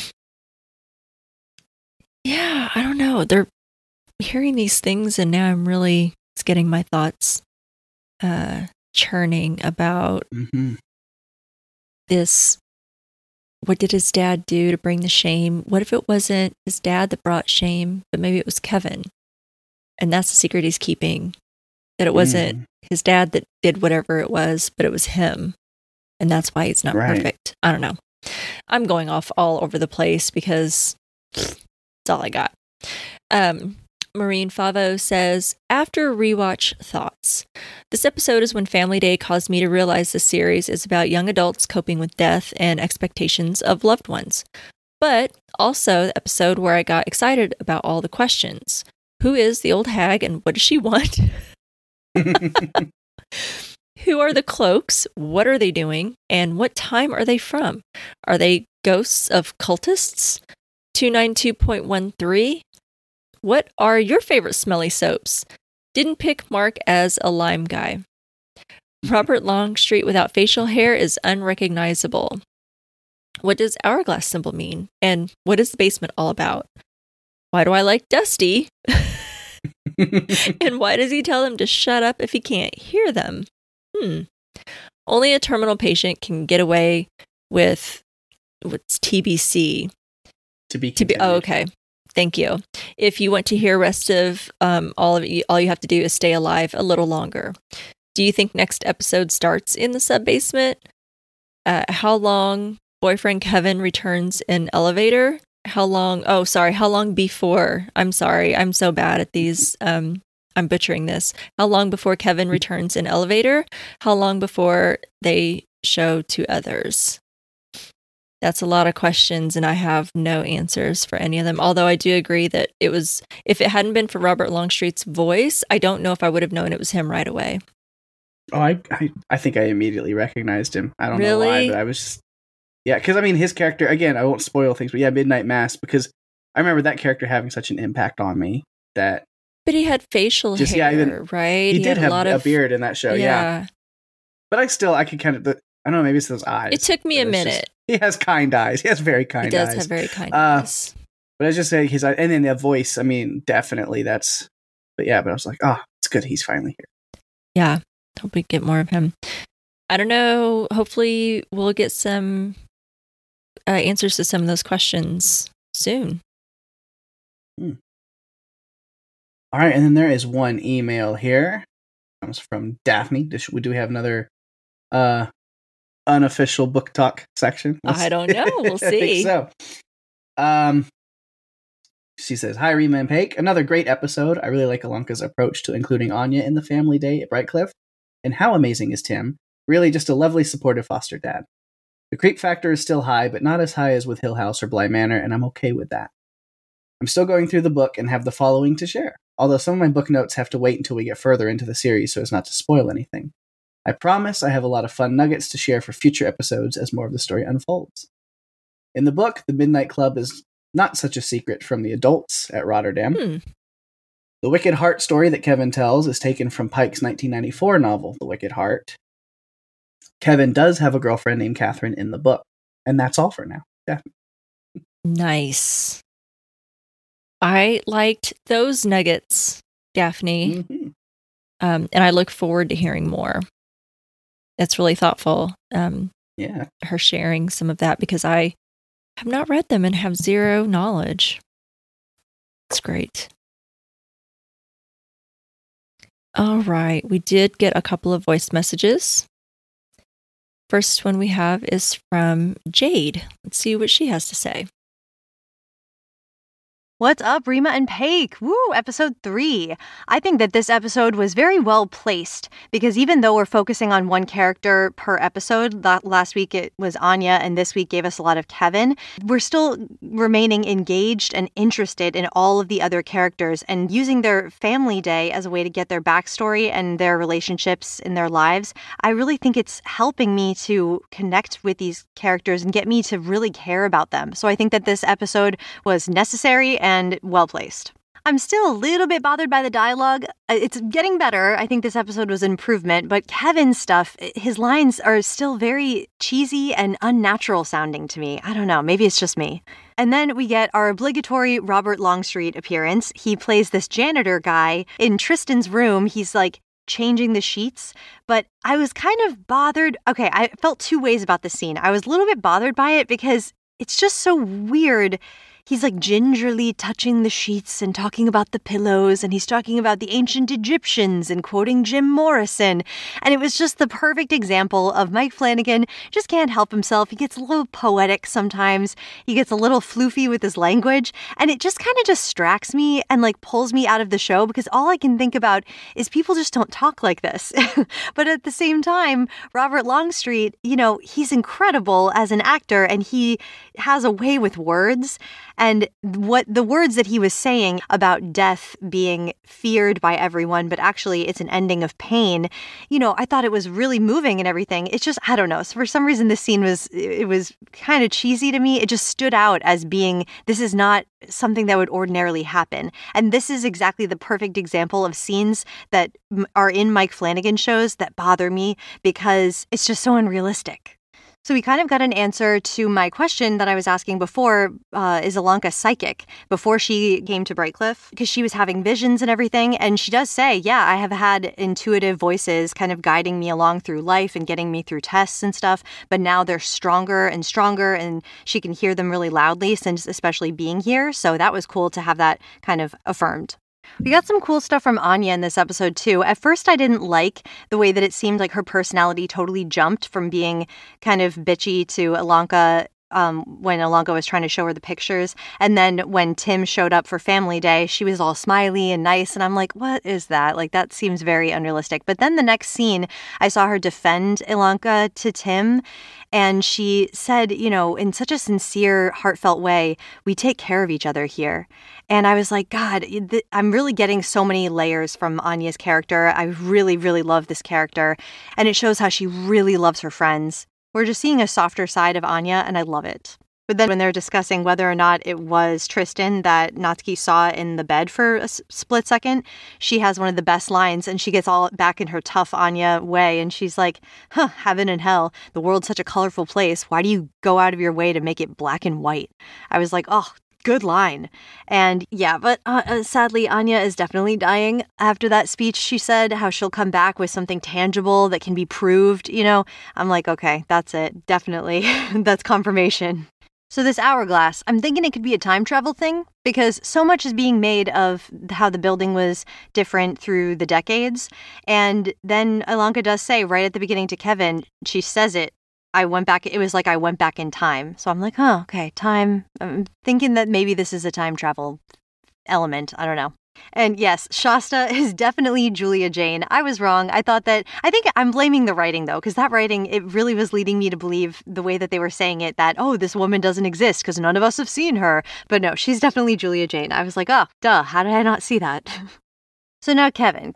Yeah, I don't know. They're hearing these things, and now it's getting my thoughts churning about this what did his dad do to bring the shame? What if it wasn't his dad that brought shame, but maybe it was Kevin? And that's the secret he's keeping, that it wasn't his dad that did whatever it was, but it was him. And that's why he's not perfect. I don't know. I'm going off all over the place because that's all I got. Maureen Favo says, after rewatch thoughts, this episode is when Family Day caused me to realize the series is about young adults coping with death and expectations of loved ones. But also the episode where I got excited about all the questions. Who is the old hag and what does she want? Who are the cloaks? What are they doing? And what time are they from? Are they ghosts of cultists? 292.13? What are your favorite smelly soaps? Didn't pick Mark as a lime guy. Robert Longstreet without facial hair is unrecognizable. What does hourglass symbol mean? And what is the basement all about? Why do I like Dusty? And why does he tell them to shut up if he can't hear them? Only a terminal patient can get away with what's TBC. To be oh, okay. Thank you. If you want to hear rest of all you have to do is stay alive a little longer. Do you think next episode starts in the sub-basement? How long boyfriend Kevin returns in elevator? How long before? I'm sorry. I'm so bad at these. I'm butchering this. How long before Kevin returns in elevator? How long before they show to others? That's a lot of questions, and I have no answers for any of them. Although I do agree that if it hadn't been for Robert Longstreet's voice, I don't know if I would have known it was him right away. Oh, I think I immediately recognized him. I don't really? know why, but I was just, because I mean, his character, again, I won't spoil things, but Midnight Mass, because I remember that character having such an impact on me that. But he had facial hair, right? He did have a beard in that show, yeah. But I could kind of, I don't know, maybe it's those eyes. It took me a minute. He has kind eyes. He has very kind eyes. He does have very kind eyes. But I was just saying, and then the voice, I mean, definitely but I was like, it's good he's finally here. Yeah, hope we get more of him. I don't know, hopefully we'll get some answers to some of those questions soon. All right, and then there is one email here. It comes from Daphne. Do we have another unofficial book talk section? I don't know. We'll see. I think so. She says, "Hi, Rima and Paik. Another great episode. I really like Ilonka's approach to including Anya in the family day at Brightcliff. And how amazing is Tim? Really just a lovely, supportive foster dad. The creep factor is still high, but not as high as with Hill House or Bly Manor, and I'm okay with that. I'm still going through the book and have the following to share, although some of my book notes have to wait until we get further into the series so as not to spoil anything. I promise I have a lot of fun nuggets to share for future episodes as more of the story unfolds. In the book, the Midnight Club is not such a secret from the adults at Rotterdam. The Wicked Heart story that Kevin tells is taken from Pike's 1994 novel, The Wicked Heart. Kevin does have a girlfriend named Catherine in the book, and that's all for now. Yeah. Nice. I liked those nuggets, Daphne. Mm-hmm. And I look forward to hearing more. That's really thoughtful. Her sharing some of that, because I have not read them and have zero knowledge. It's great. All right. We did get a couple of voice messages. First one we have is from Jade. Let's see what she has to say. What's up, Rima and Paik? Woo, episode 3. I think that this episode was very well placed because even though we're focusing on one character per episode, last week it was Anya and this week gave us a lot of Kevin, we're still remaining engaged and interested in all of the other characters and using their family day as a way to get their backstory and their relationships in their lives. I really think it's helping me to connect with these characters and get me to really care about them. So I think that this episode was necessary and well-placed. I'm still a little bit bothered by the dialogue. It's getting better. I think this episode was an improvement, but Kevin's stuff, his lines are still very cheesy and unnatural sounding to me. I don't know, maybe it's just me. And then we get our obligatory Robert Longstreet appearance. He plays this janitor guy in Tristan's room. He's like changing the sheets, but I was kind of bothered. Okay, I felt two ways about the scene. I was a little bit bothered by it because it's just so weird. He's like gingerly touching the sheets and talking about the pillows, and he's talking about the ancient Egyptians and quoting Jim Morrison. And it was just the perfect example of Mike Flanagan just can't help himself. He gets a little poetic sometimes. He gets a little floofy with his language, and it just kind of distracts me and like pulls me out of the show because all I can think about is people just don't talk like this. But at the same time, Robert Longstreet, he's incredible as an actor, and he has a way with words. And what the words that he was saying about death being feared by everyone, but actually it's an ending of pain, I thought it was really moving and everything. It's just, I don't know. So for some reason, this scene was kind of cheesy to me. It just stood out as being, this is not something that would ordinarily happen. And this is exactly the perfect example of scenes that are in Mike Flanagan shows that bother me because it's just so unrealistic. So we kind of got an answer to my question that I was asking before, is Ilonka psychic, before she came to Brightcliff, because she was having visions and everything. And she does say, yeah, I have had intuitive voices kind of guiding me along through life and getting me through tests and stuff. But now they're stronger and stronger, and she can hear them really loudly since especially being here. So that was cool to have that kind of affirmed. We got some cool stuff from Anya in this episode, too. At first, I didn't like the way that it seemed like her personality totally jumped from being kind of bitchy to Ilonka when Ilonka was trying to show her the pictures. And then when Tim showed up for Family Day, she was all smiley and nice. And I'm like, what is that? Like, that seems very unrealistic. But then the next scene, I saw her defend Ilonka to Tim. And she said, in such a sincere, heartfelt way, we take care of each other here. And I was like, God, I'm really getting so many layers from Anya's character. I really, really love this character. And it shows how she really loves her friends. We're just seeing a softer side of Anya, and I love it. But then when they're discussing whether or not it was Tristan that Natsuki saw in the bed for a split second, she has one of the best lines, and she gets all back in her tough Anya way, and she's like, heaven and hell, the world's such a colorful place. Why do you go out of your way to make it black and white? I was like, oh, good line. And yeah, but sadly, Anya is definitely dying. After that speech, she said how she'll come back with something tangible that can be proved, I'm like, okay, that's it. Definitely. That's confirmation. So this hourglass, I'm thinking it could be a time travel thing because so much is being made of how the building was different through the decades. And then Ilonka does say right at the beginning to Kevin, she says it, it was like I went back in time. So I'm like, oh, okay, time. I'm thinking that maybe this is a time travel element. I don't know. And yes, Shasta is definitely Julia Jane. I was wrong. I think I'm blaming the writing though, because that writing, it really was leading me to believe the way that they were saying it that, oh, this woman doesn't exist because none of us have seen her. But no, she's definitely Julia Jane. I was like, oh, duh, how did I not see that? So now Kevin.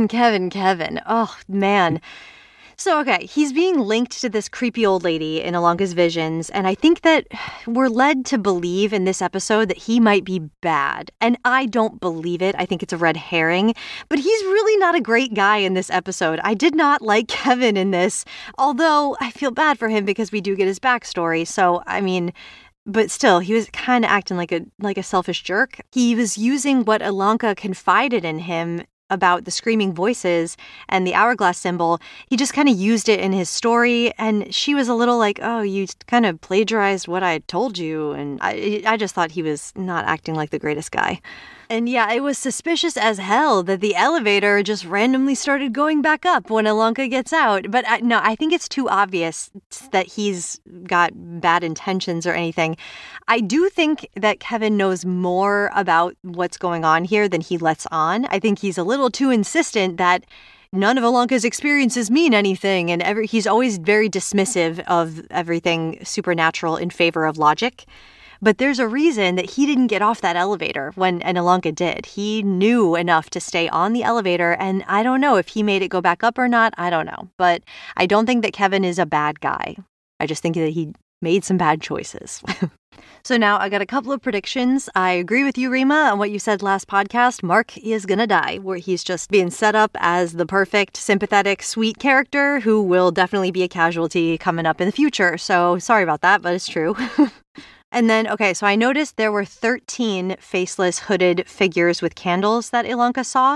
Oh, man. So, okay, he's being linked to this creepy old lady in Ilonka's visions, and I think that we're led to believe in this episode that he might be bad. And I don't believe it. I think it's a red herring. But he's really not a great guy in this episode. I did not like Kevin in this, although I feel bad for him because we do get his backstory. So, I mean, but still, he was kind of acting like a selfish jerk. He was using what Ilonka confided in him about the screaming voices and the hourglass symbol. He just kind of used it in his story, and she was a little like, oh, you kind of plagiarized what I told you, and I just thought he was not acting like the greatest guy. And yeah, it was suspicious as hell that the elevator just randomly started going back up when Ilonka gets out. But no, I think it's too obvious that he's got bad intentions or anything. I do think that Kevin knows more about what's going on here than he lets on. I think he's a little too insistent that none of Ilonka's experiences mean anything, and he's always very dismissive of everything supernatural in favor of logic. But there's a reason that he didn't get off that elevator and Ilonka did. He knew enough to stay on the elevator, and I don't know if he made it go back up or not. I don't know. But I don't think that Kevin is a bad guy. I just think that he made some bad choices. So now I got a couple of predictions. I agree with you, Rima, on what you said last podcast. Mark is gonna die, where he's just being set up as the perfect, sympathetic, sweet character who will definitely be a casualty coming up in the future. So sorry about that, but it's true. And then, okay, so I noticed there were 13 faceless hooded figures with candles that Ilonka saw.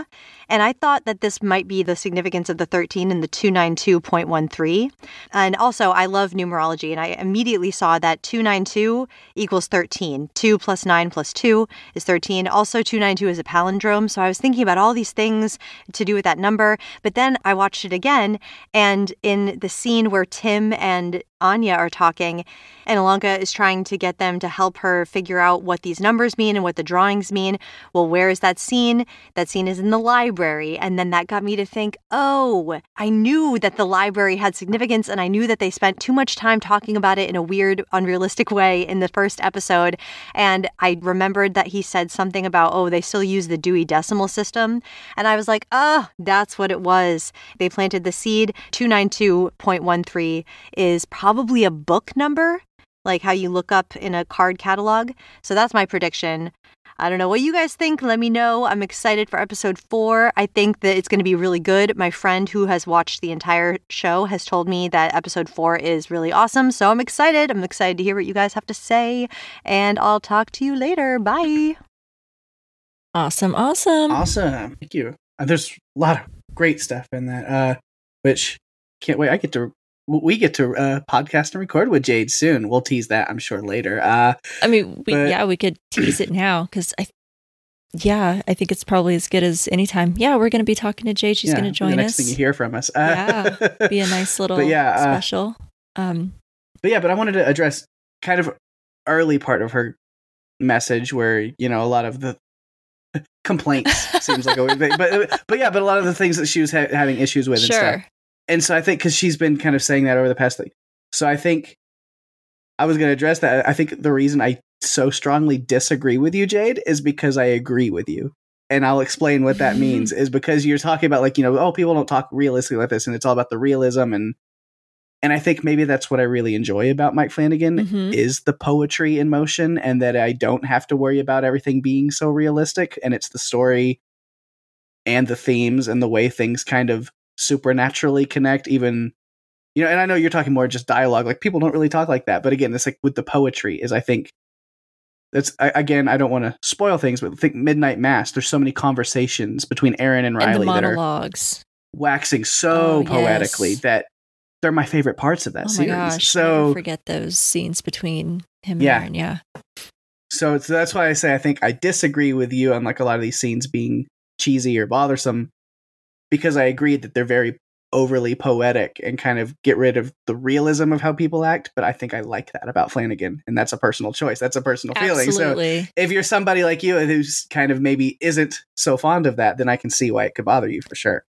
And I thought that this might be the significance of the 13 in the 292.13. And also, I love numerology, and I immediately saw that 292 equals 13. 2 plus 9 plus 2 is 13. Also, 292 is a palindrome. So I was thinking about all these things to do with that number. But then I watched it again, and in the scene where Tim and Anya are talking, and Ilonka is trying to get them to help her figure out what these numbers mean and what the drawings mean. Well, where is that scene? That scene is in the library. And then that got me to think, oh, I knew that the library had significance, and I knew that they spent too much time talking about it in a weird, unrealistic way in the first episode. And I remembered that he said something about, oh, they still use the Dewey Decimal System. And I was like, oh, that's what it was. They planted the seed. 292.13 is probably a book number, like how you look up in a card catalog. So that's my prediction. I don't know what you guys think. Let me know. I'm excited for episode 4. I think that it's going to be really good. My friend who has watched the entire show has told me that episode 4 is really awesome. So I'm excited. I'm excited to hear what you guys have to say. And I'll talk to you later. Bye. Awesome. Thank you. There's a lot of great stuff in that, which can't wait. We get to podcast and record with Jade soon. We'll tease that, I'm sure, later. We could tease it now because I think it's probably as good as any time. Yeah, we're going to be talking to Jade. She's going to join us. The next thing you hear from us. Be a nice little special. But I wanted to address kind of early part of her message where, a lot of the complaints seems like a weird thing. But a lot of the things that she was having issues with and stuff. And so I think because she's been kind of saying that over the past thing. So I think I was going to address that. I think the reason I so strongly disagree with you, Jade, is because I agree with you. And I'll explain what that means is because you're talking about people don't talk realistically like this. And it's all about the realism. And I think maybe that's what I really enjoy about Mike Flanagan is the poetry in motion, and that I don't have to worry about everything being so realistic. And it's the story and the themes and the way things kind of supernaturally connect, even and I know you're talking more just dialogue, like people don't really talk like that, but again, it's like with the poetry is I think that's I don't want to spoil things, but I think Midnight Mass, there's so many conversations between Aaron and Riley the monologues that are waxing so poetically that they're my favorite parts of that series. My gosh, so never forget those scenes between him and Aaron. So that's why I say I think I disagree with you on like a lot of these scenes being cheesy or bothersome, because I agree that they're very overly poetic and kind of get rid of the realism of how people act. But I think I like that about Flanagan, and that's a personal choice. That's a personal feeling. So if you're somebody like you who's kind of maybe isn't so fond of that, then I can see why it could bother you for sure.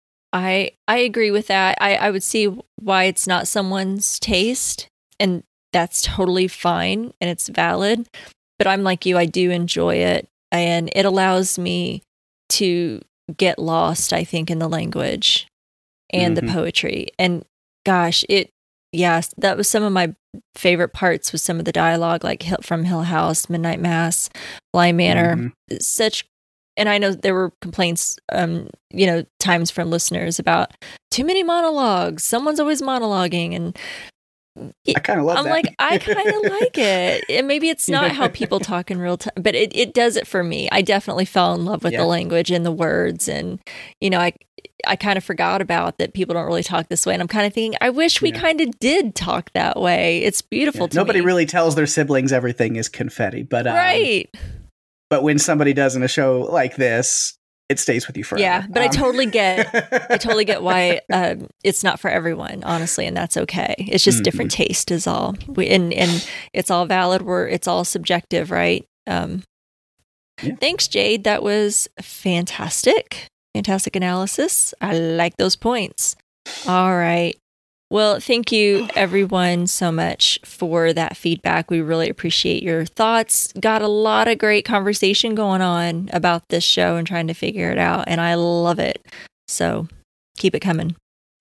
I agree with that. I would see why it's not someone's taste, and that's totally fine and it's valid. But I'm like you, I do enjoy it, and it allows me to get lost, I think, in the language and the poetry. And gosh, that was some of my favorite parts with some of the dialogue, like from Hill House, Midnight Mass, Bly Manor. And I know there were complaints, times from listeners about too many monologues. Someone's always monologuing, and I kind of love that. I'm like, I kind of like it. And maybe it's not how people talk in real time, but it does it for me. I definitely fell in love with the language and the words. And, I kind of forgot about that people don't really talk this way. And I'm kind of thinking, I wish we kind of did talk that way. It's beautiful to me. Nobody really tells their siblings everything is confetti. But right. But when somebody does in a show like this, it stays with you forever. Yeah, but I totally get why it's not for everyone, honestly, and that's okay. It's just different taste is all. And it's all valid. It's all subjective, right? Thanks, Jade. That was fantastic. Fantastic analysis. I like those points. All right. Well, thank you everyone so much for that feedback. We really appreciate your thoughts. Got a lot of great conversation going on about this show and trying to figure it out, and I love it. So keep it coming.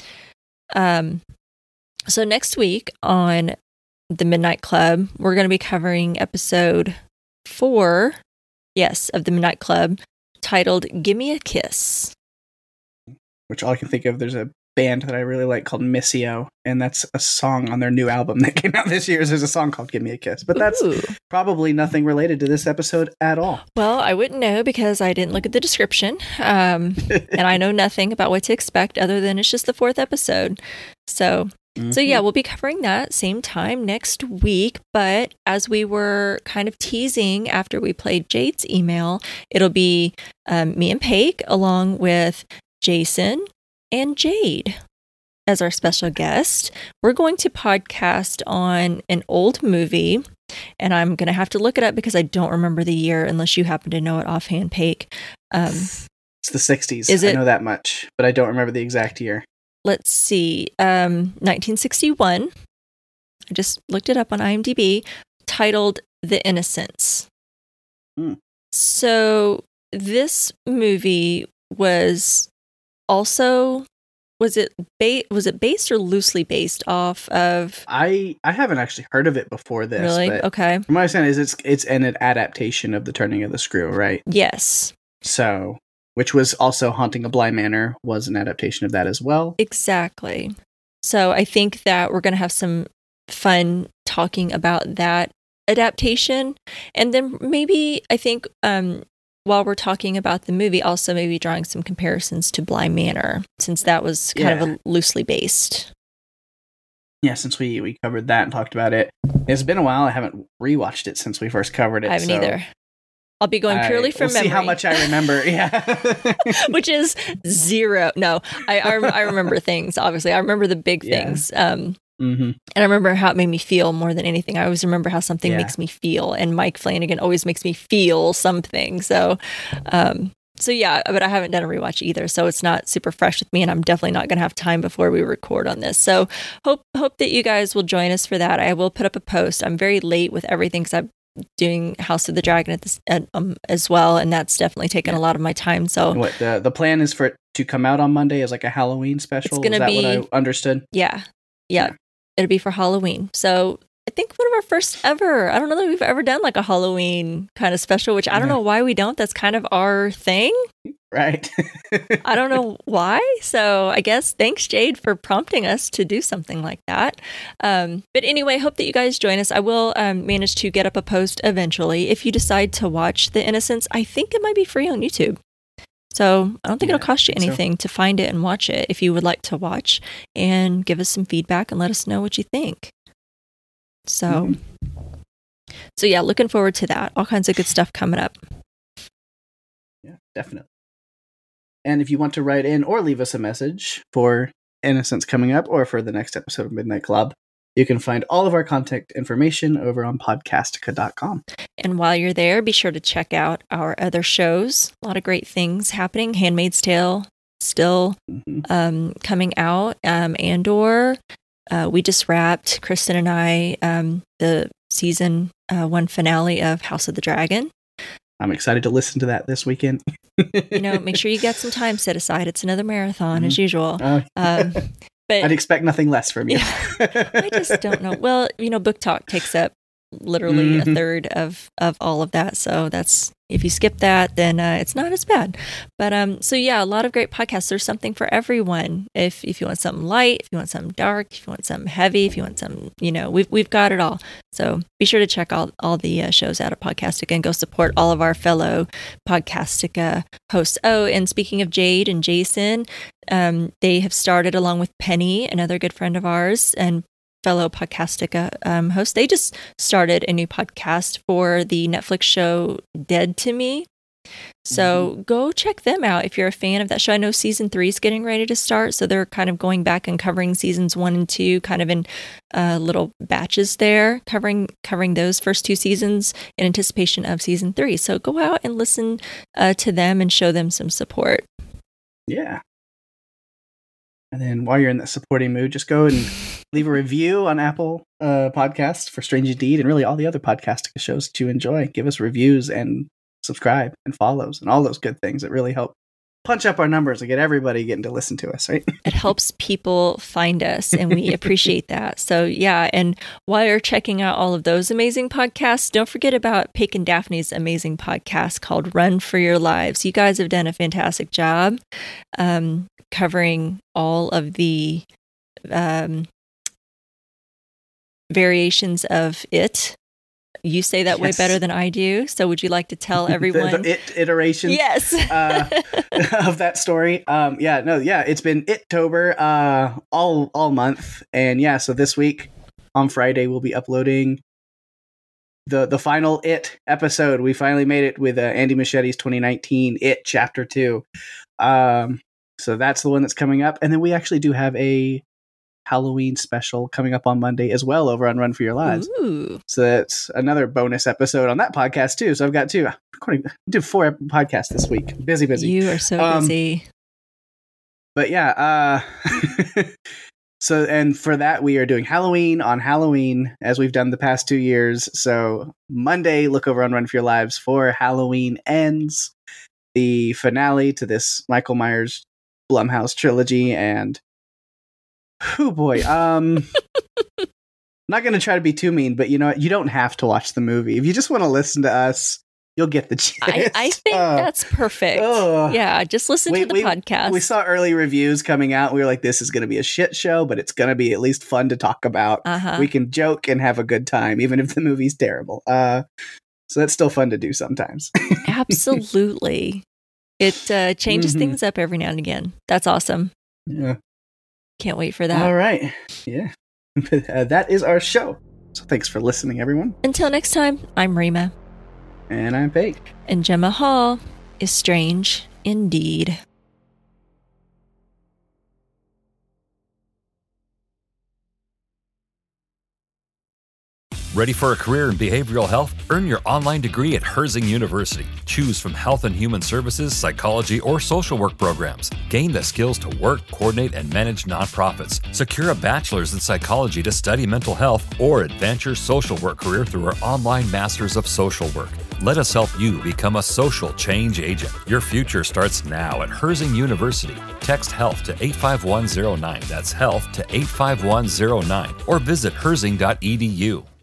So next week on the Midnight Club, we're going to be covering episode 4, of the Midnight Club, titled "Gimme a Kiss." Which all I can think of, there's a band that I really like called Missio, and that's a song on their new album that came out this year. There's a song called Give Me a Kiss, but that's probably nothing related to this episode at all. Well, I wouldn't know because I didn't look at the description, and I know nothing about what to expect other than it's just the 4th episode. So yeah, we'll be covering that same time next week. But as we were kind of teasing after we played Jade's email, it'll be me and Paige along with Jason and Jade as our special guest. We're going to podcast on an old movie, and I'm going to have to look it up because I don't remember the year unless you happen to know it offhand, Paige. It's the 60s. Is it? I know that much, but I don't remember the exact year. Let's see, 1961. I just looked it up on IMDb, titled The Innocents. So this movie was also, was it based or loosely based off of? I haven't actually heard of it before this. Really? But Okay. from my understanding is it's an adaptation of The Turning of the Screw, right? Yes. So, which was also Haunting of Bly Manor was an adaptation of that as well. Exactly. So I think that we're going to have some fun talking about that adaptation. And then maybe, I think, while we're talking about the movie, also maybe drawing some comparisons to Bly Manor, since that was kind of a loosely based. Yeah, since we covered that and talked about it. It's been a while. I haven't rewatched it since we first covered it. I haven't either. I'll be going purely from memory. See how much I remember. Yeah. Which is 0. No, I remember things, obviously. I remember the big things. And I remember how it made me feel more than anything. I always remember how something makes me feel. And Mike Flanagan always makes me feel something. So yeah, but I haven't done a rewatch either. So it's not super fresh with me. And I'm definitely not going to have time before we record on this. So hope that you guys will join us for that. I will put up a post. I'm very late with everything because I'm doing House of the Dragon as well, and that's definitely taken a lot of my time. So what the plan is for it to come out on Monday as like a Halloween special? It's gonna be, what I understood? Yeah. It'll be for Halloween. So I think one of our first ever, I don't know that we've ever done like a Halloween kind of special, which I don't know why we don't. That's kind of our thing. Right. I don't know why. So I guess thanks, Jade, for prompting us to do something like that. But anyway, hope that you guys join us. I will manage to get up a post eventually. If you decide to watch The Innocents, I think it might be free on YouTube. So I don't think it'll cost you anything to find it and watch it if you would like to watch, and give us some feedback and let us know what you think. So yeah, looking forward to that. All kinds of good stuff coming up. Yeah, definitely. And if you want to write in or leave us a message for Innocents coming up or for the next episode of Midnight Club, you can find all of our contact information over on podcastica.com. And while you're there, be sure to check out our other shows. A lot of great things happening. Handmaid's Tale still coming out. Andor. We just wrapped, Kristen and I, the season 1 finale of House of the Dragon. I'm excited to listen to that this weekend. Make sure you get some time set aside. It's another marathon as usual. But I'd expect nothing less from you. I just don't know. Well, Book Talk takes up literally a third of all of that. So that's, if you skip that, then it's not as bad. But so yeah, a lot of great podcasts. There's something for everyone. If you want something light, if you want something dark, if you want something heavy, if you want something, we've got it all. So be sure to check all the shows out of Podcastica and go support all of our fellow Podcastica hosts. Oh, and speaking of Jade and Jason, they have started along with Penny, another good friend of ours and fellow Podcastica host. They just started a new podcast for the Netflix show Dead to Me. So go check them out if you're a fan of that show. I know season 3 is getting ready to start, so they're kind of going back and covering seasons 1 and 2 kind of in little batches there, covering those first 2 seasons in anticipation of season 3. So go out and listen to them and show them some support. Yeah. And then while you're in that supporting mood, just go and leave a review on Apple Podcasts for Strange Indeed and really all the other Podcastica shows that you enjoy. Give us reviews and subscribe and follows and all those good things that really help punch up our numbers and get everybody getting to listen to us, right? It helps people find us, and we appreciate that. So yeah, and while you're checking out all of those amazing podcasts, don't forget about Paige and Daphne's amazing podcast called Run for Your Lives. You guys have done a fantastic job. covering all of the variations of it. You say that way better than I do. So would you like to tell everyone? the it iteration yes. Of that story. It's been It-tober all month. And yeah, so this week on Friday we'll be uploading the final It episode. We finally made it with Andy Muschietti 2019 It Chapter 2. So that's the one that's coming up. And then we actually do have a Halloween special coming up on Monday as well over on Run for Your Lives. Ooh. So that's another bonus episode on that podcast too. So I've got two. I did 4 podcasts this week. Busy. You are so busy. But yeah, so and for that we are doing Halloween on Halloween as we've done the past 2 years. So Monday, look over on Run for Your Lives for Halloween Ends, the finale to this Michael Myers Blumhouse trilogy. And oh boy, not going to try to be too mean, but you know what? You don't have to watch the movie. If you just want to listen to us, you'll get the gist. I think that's perfect. Yeah, just listen to the podcast. We saw early reviews coming out. We were like, this is going to be a shit show, but it's going to be at least fun to talk about. We can joke and have a good time, even if the movie's terrible. So that's still fun to do sometimes. Absolutely. It changes things up every now and again. That's awesome. Yeah. Can't wait for that. All right. Yeah. That is our show. So thanks for listening, everyone. Until next time, I'm Rima. And I'm Paige. And Gemma Hall is strange indeed. Ready for a career in behavioral health? Earn your online degree at Herzing University. Choose from health and human services, psychology, or social work programs. Gain the skills to work, coordinate, and manage nonprofits. Secure a bachelor's in psychology to study mental health, or advance your social work career through our online Masters of Social Work. Let us help you become a social change agent. Your future starts now at Herzing University. Text HEALTH to 85109. That's HEALTH to 85109. Or visit herzing.edu.